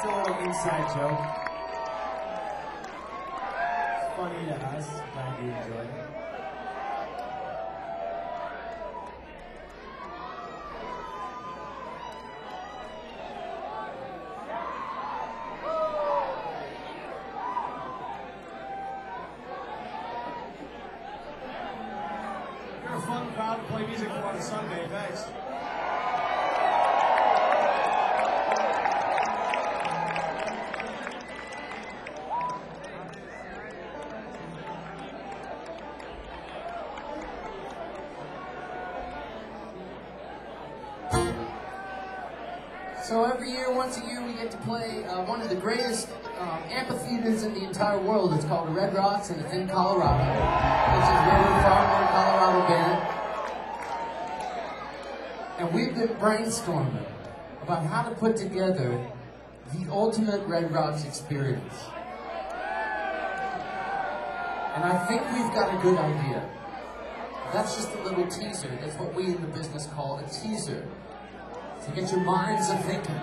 a little inside joke. It's funny to us. Glad you enjoyed it. You're a fun crowd to play music for on a Sunday. Thanks. So every year, once a year, we get to play one of the greatest amphitheaters in the entire world. It's called Red Rocks, and it's in Colorado, which is where we're from. We're a Colorado band. And we've been brainstorming about how to put together the ultimate Red Rocks experience. And I think we've got a good idea. That's just a little teaser. That's what we in the business call a teaser. To get your minds a thinking.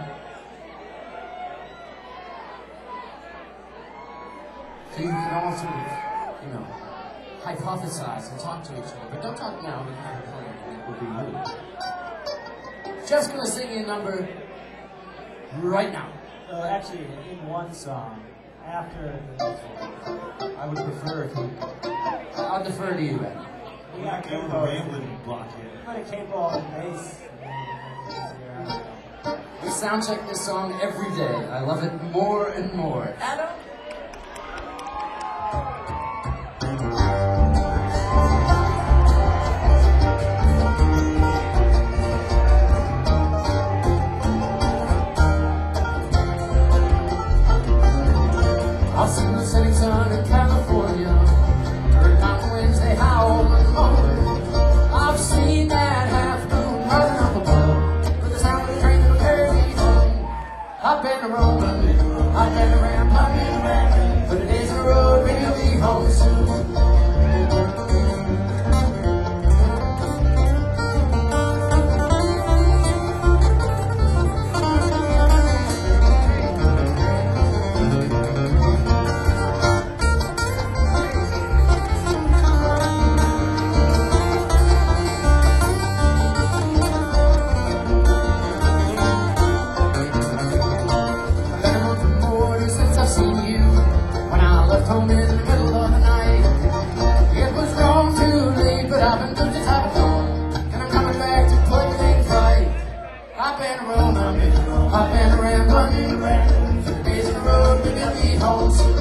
So you can all sort of, hypothesize and talk to each other. But don't talk now, we have a plan. It will be you. Just gonna sing you a number right now. Actually, in one song, after the next one, I would prefer if you... I'll defer to you, Ed. We got Give the capo. Rambling block here. We got a capo on the bass. We sound check this song every day. I love it more and more. Adam? I've seen the setting sun in California. Heard mountain winds, they howl in the morning. I've seen that half moon rising up above. With the sound of the train that'll carry me home. I've been to Rome, I've been around, but the days on the road, maybe I'll be home soon. Home in the middle of the night. It was wrong to leave, but I've been good to have it on. And I'm coming back to play things right. I've been around London, I've been around London. Days on the road, maybe I'll be home soon.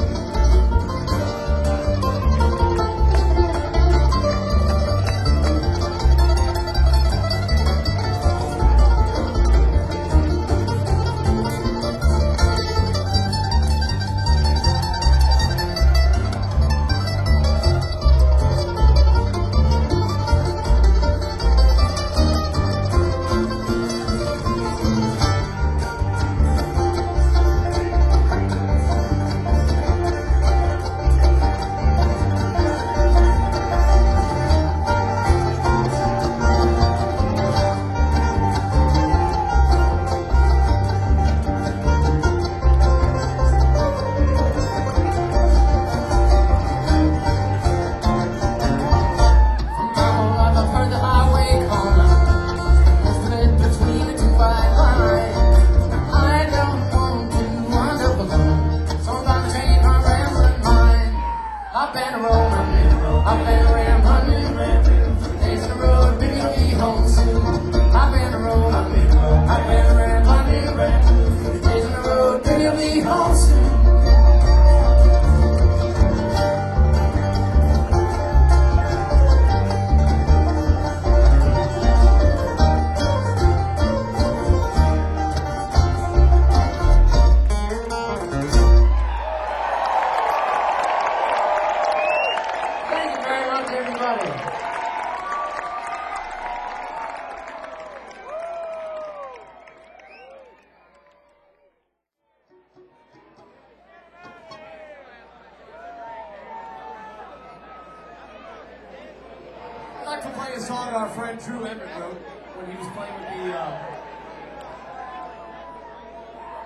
I'd like to play a song that our friend Drew Emmett wrote when he was playing with the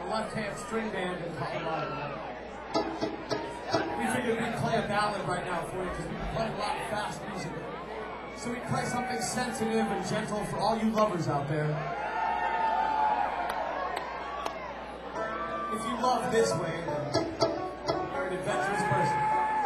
left-hand string band in Colorado. We figured we'd play a ballad right now for you because we've been playing a lot of fast music. So we play something sensitive and gentle for all you lovers out there. If you love this way, then you're an adventurous person.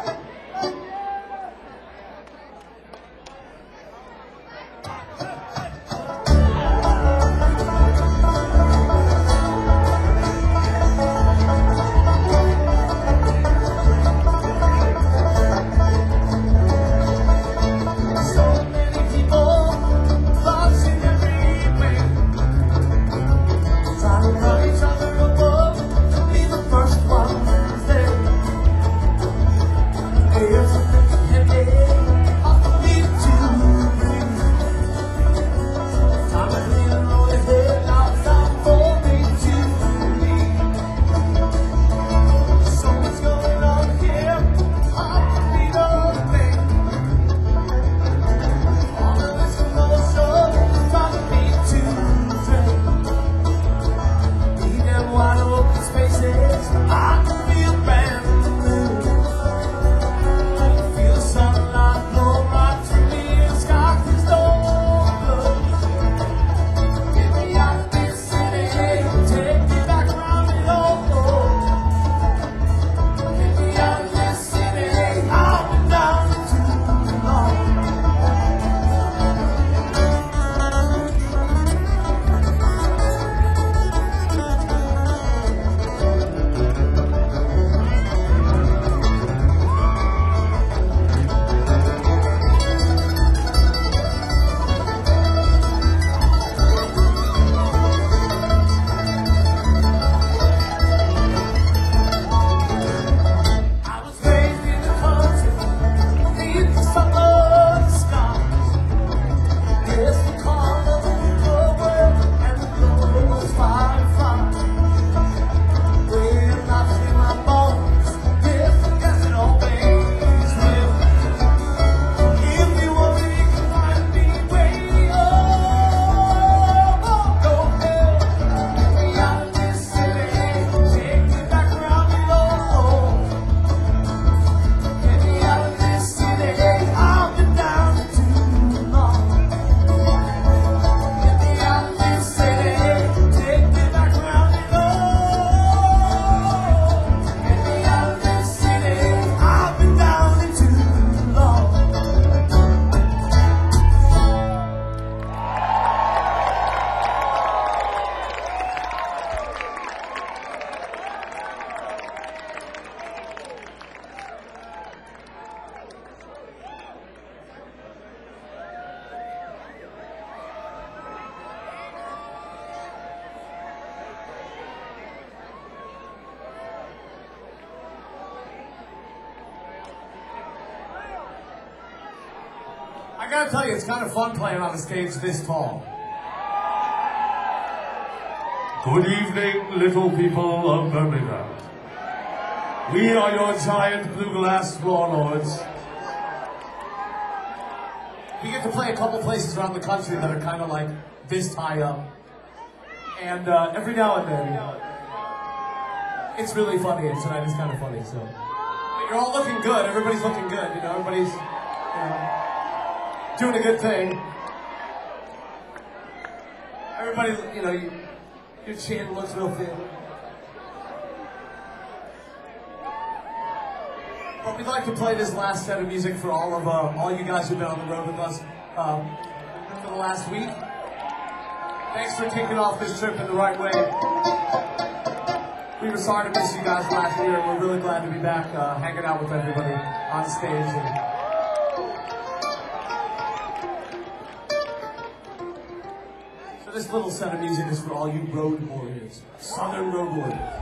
I gotta tell you, it's kind of fun playing on a stage this tall. Good evening, little people of Birmingham. We are your giant blue glass warlords. We get to play a couple places around the country that are kind of like this high up. And every now and then, it's really funny, and tonight is kind of funny, so. But you're all looking good, everybody's looking good, you know, everybody's, doing a good thing. Everybody, you know, your chin looks real thin. But we'd like to play this last set of music for all you guys who've been on the road with us for the last week. Thanks for kicking off this trip in the right way. We were sorry to miss you guys last year, and we're really glad to be back hanging out with everybody on stage. So this little set of music is for all you road warriors, Southern road warriors.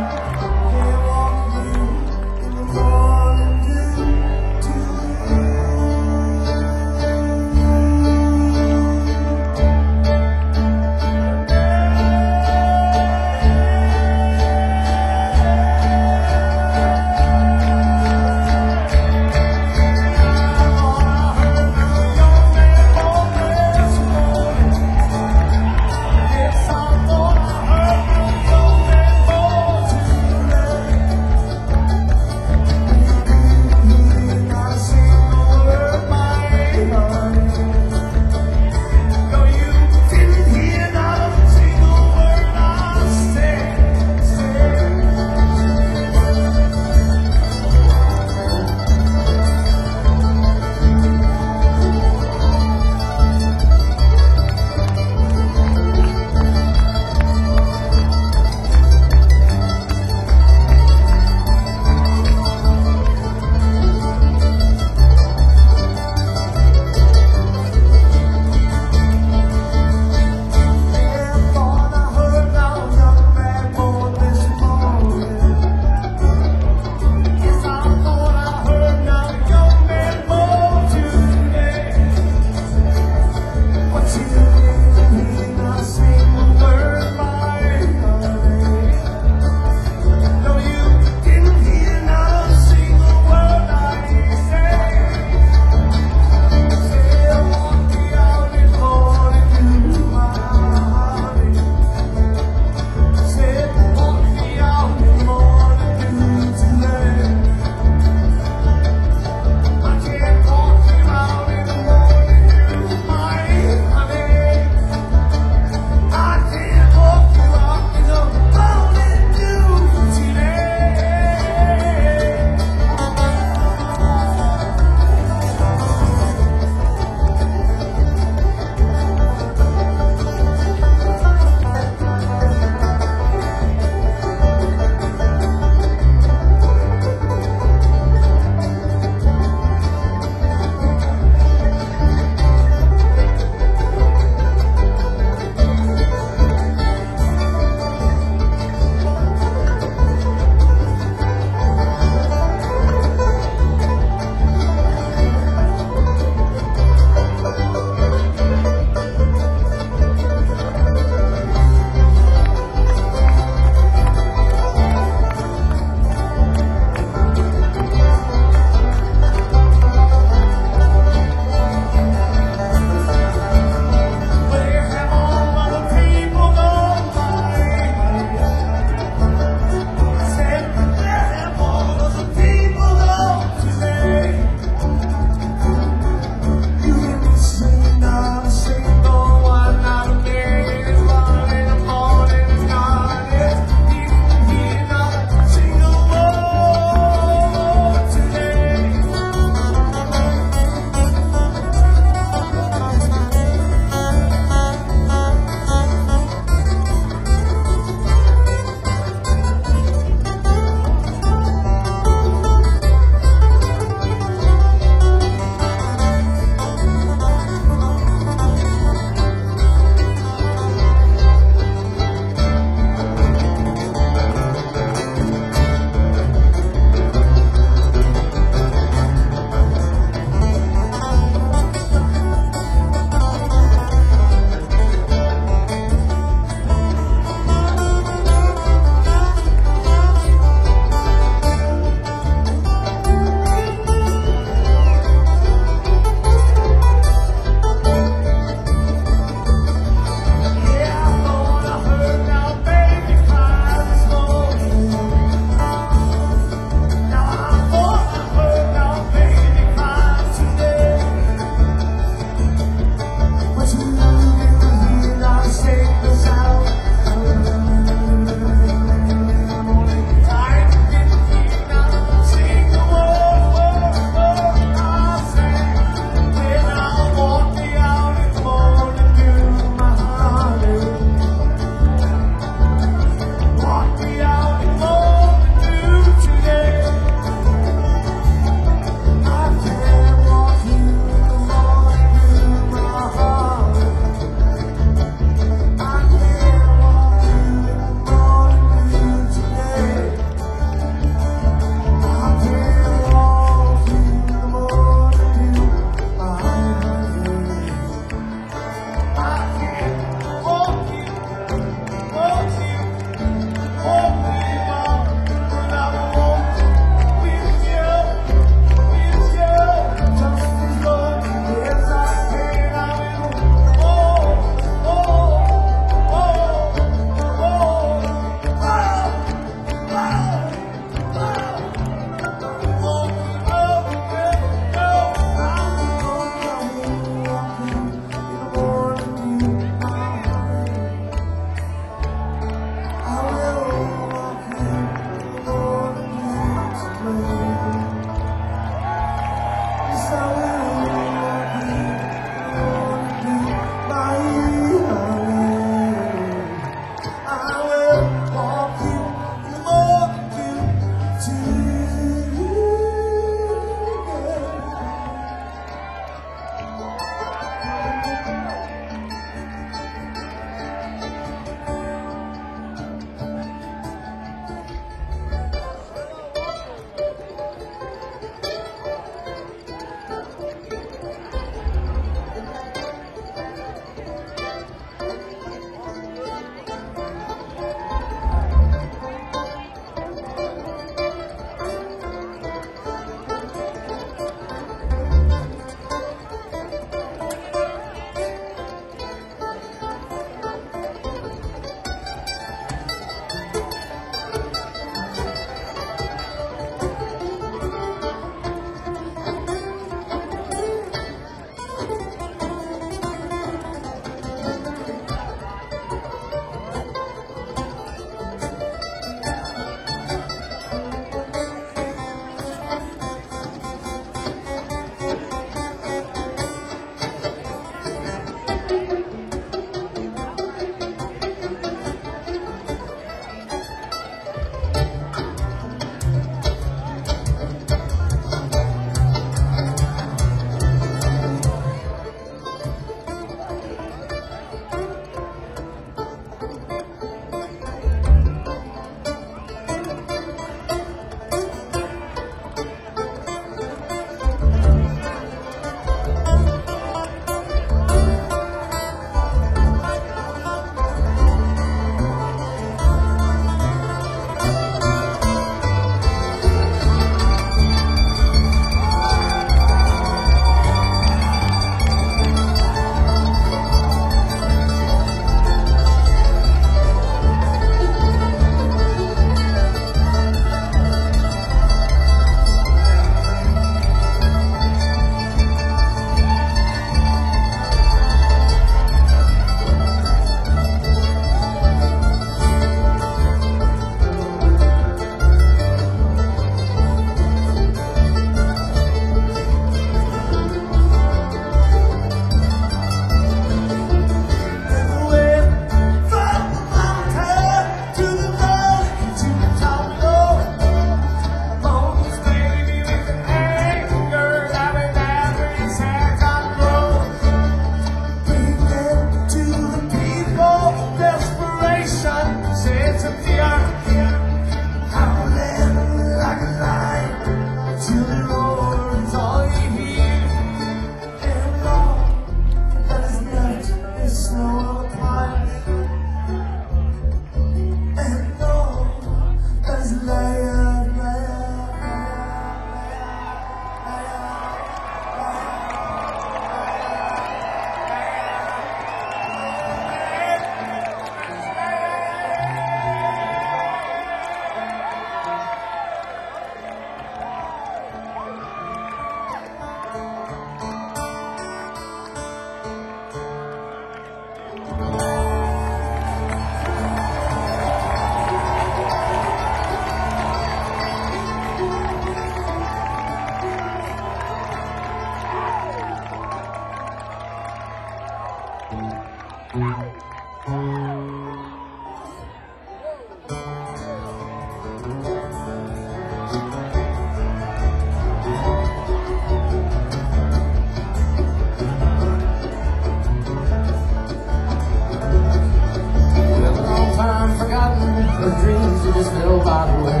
by the way.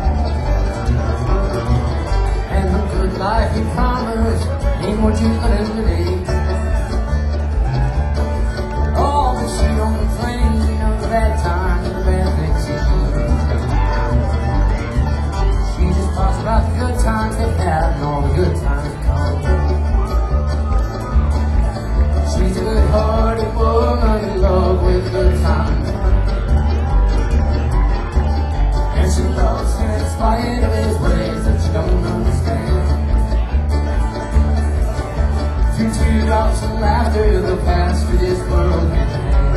And the good life he promised ain't what you could eliminate. Oh, but she don't complain, you know, the bad times and the bad things she did. She just talks about the good times they've had and all the good times to come. She's a good-hearted woman in love with good times. And she loves him in spite of his ways that she don't understand. Through teardrops and laughter, the past for this world can hand.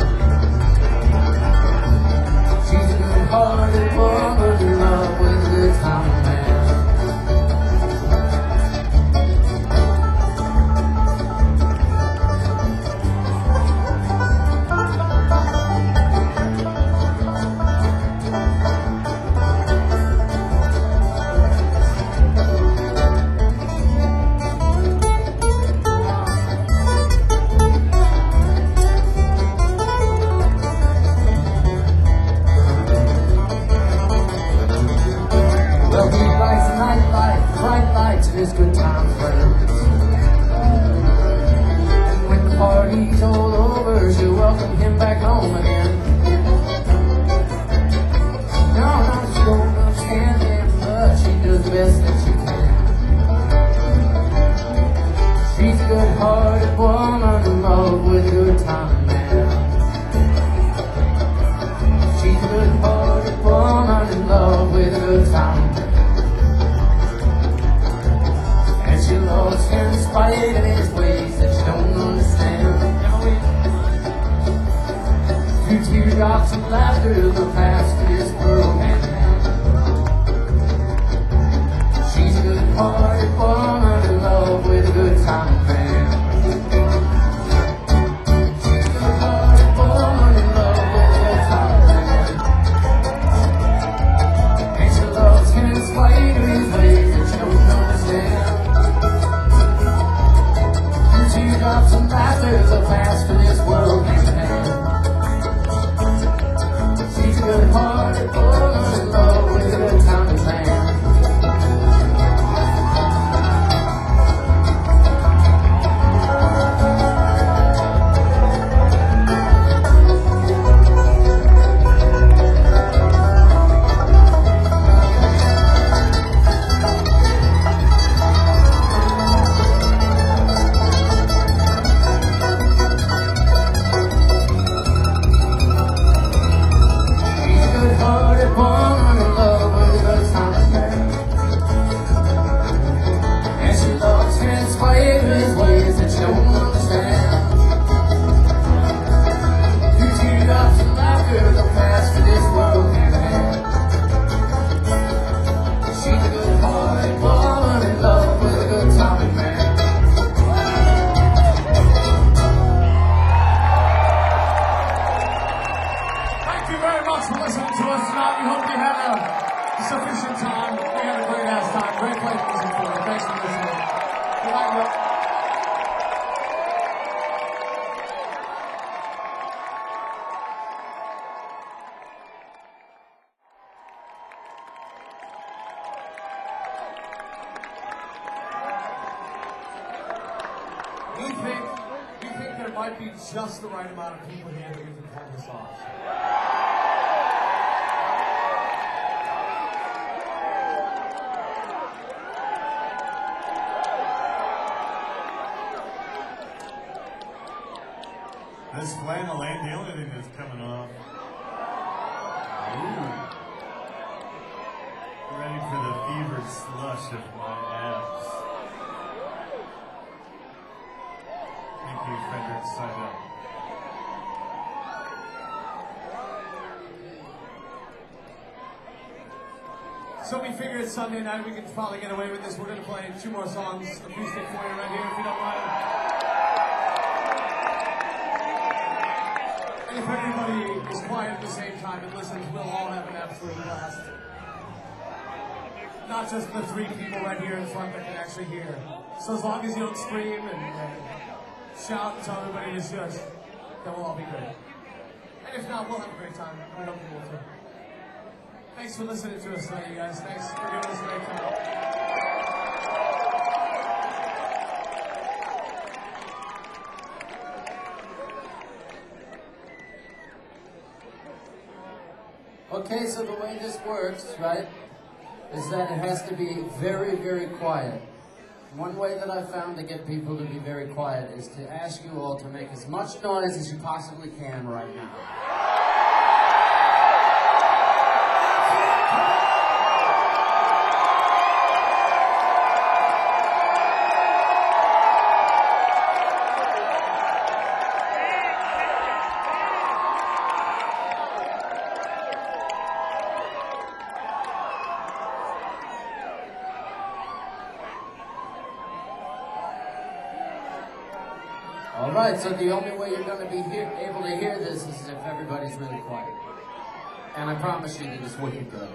She's a good-hearted woman in love with a good time man. His good time friends. And when the party's all over, she'll welcome him back home again. No, she don't understand him, but she does the best that she can. She's a good-hearted woman in love with a good time man. She's a good-hearted woman in love with a good time man. She loves him in spite of his ways that you don't understand. Through teardrops and laughter, the past of this world hand in hand. She's a good-hearted woman in love with a good time man. She's a good-hearted woman in love with a good time man. And she loves him in spite of his ways that you don't understand. Teardrops and laughter, the past for this world can hand. She's a good-hearted woman in love with a good time man. We think there might be just the right amount of people here that we can pull this off. This flannel ain't the only thing that's coming off. Ooh. Ready for the fevered slush of my abs. Thank you, Frederick Seidel. So we figured Sunday night we could probably get away with this. We're going to play 2 more songs acoustic for you right here, if you don't mind. And if everybody is quiet at the same time and listens, we'll all have an absolute blast. Not just the 3 people right here in front that can actually hear. So as long as you don't scream and shout and tell everybody to shush, then we'll all be great. And if not, we'll have a great time. We hope you will too. Thanks for listening to us tonight, you guys. Thanks for giving us a great time. Okay, so the way this works, right, is that it has to be very, very quiet. One way that I've found to get people to be very quiet is to ask you all to make as much noise as you possibly can right now. All right, so the only way you're going to be able to hear this is if everybody's really quiet. And I promise you that it's wicked good.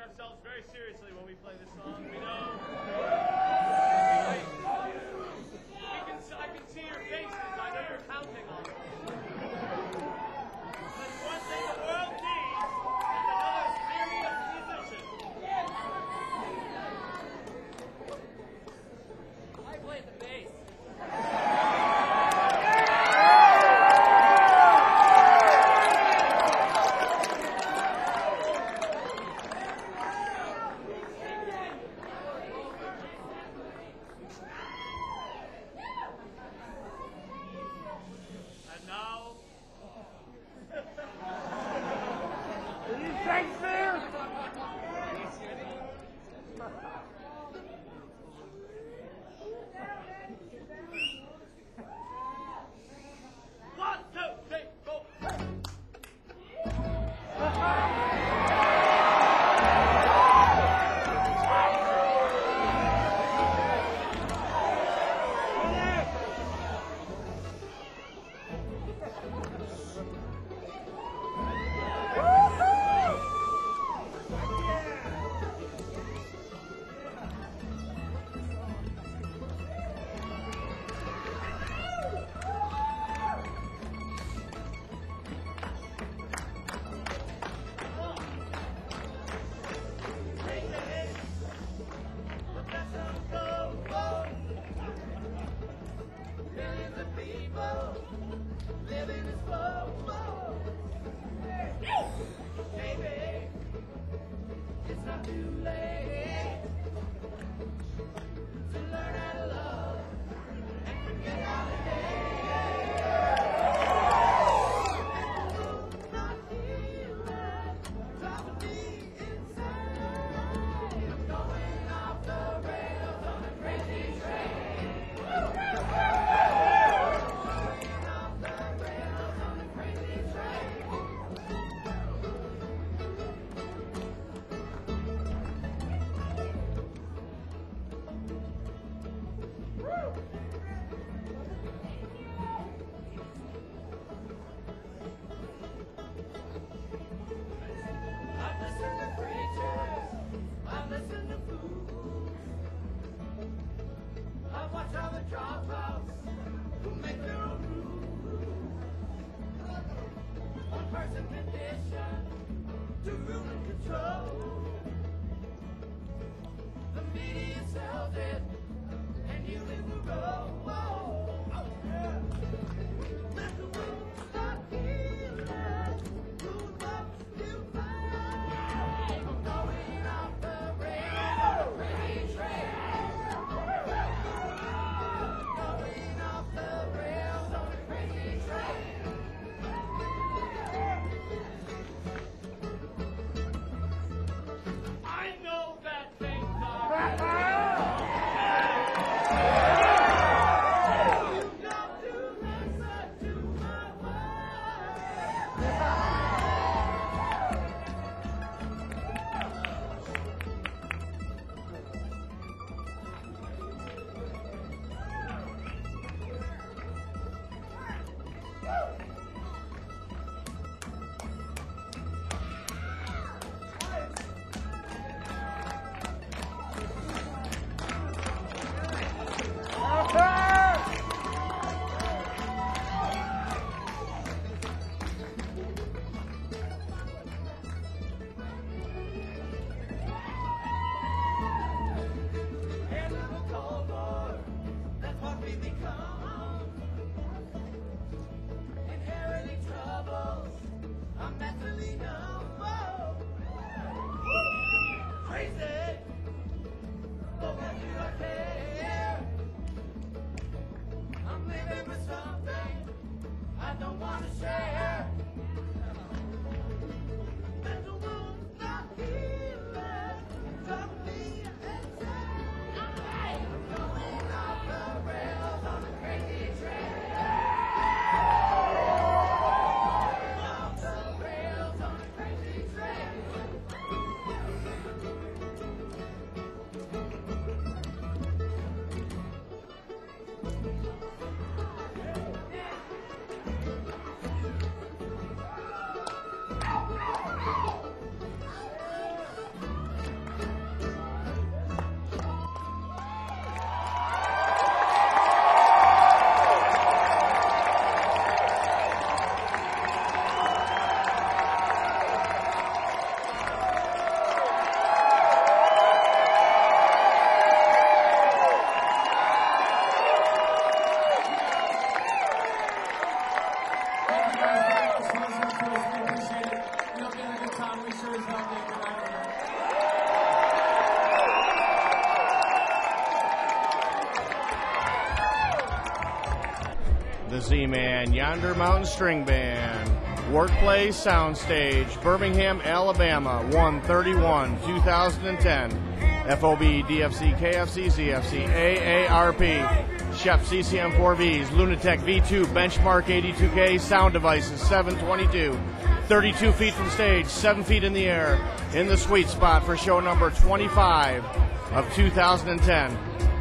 ourselves very seriously when we play this song. We know. I can see your faces. I know you're counting on it. There's one thing the world needs, and another serious musician. I play the bass. And now, one, two, three, go. sure is healthy. Good night, everyone. The Z-Man, Yonder Mountain String Band, Workplace Soundstage, Birmingham, Alabama, 131, 2010. FOB, DFC, KFC, ZFC, AARP, Chef CCM4Vs, Lunatech V2, Benchmark 82K, Sound Devices, 722, 32 feet from stage, 7 feet in the air, in the sweet spot for show number 25 of 2010.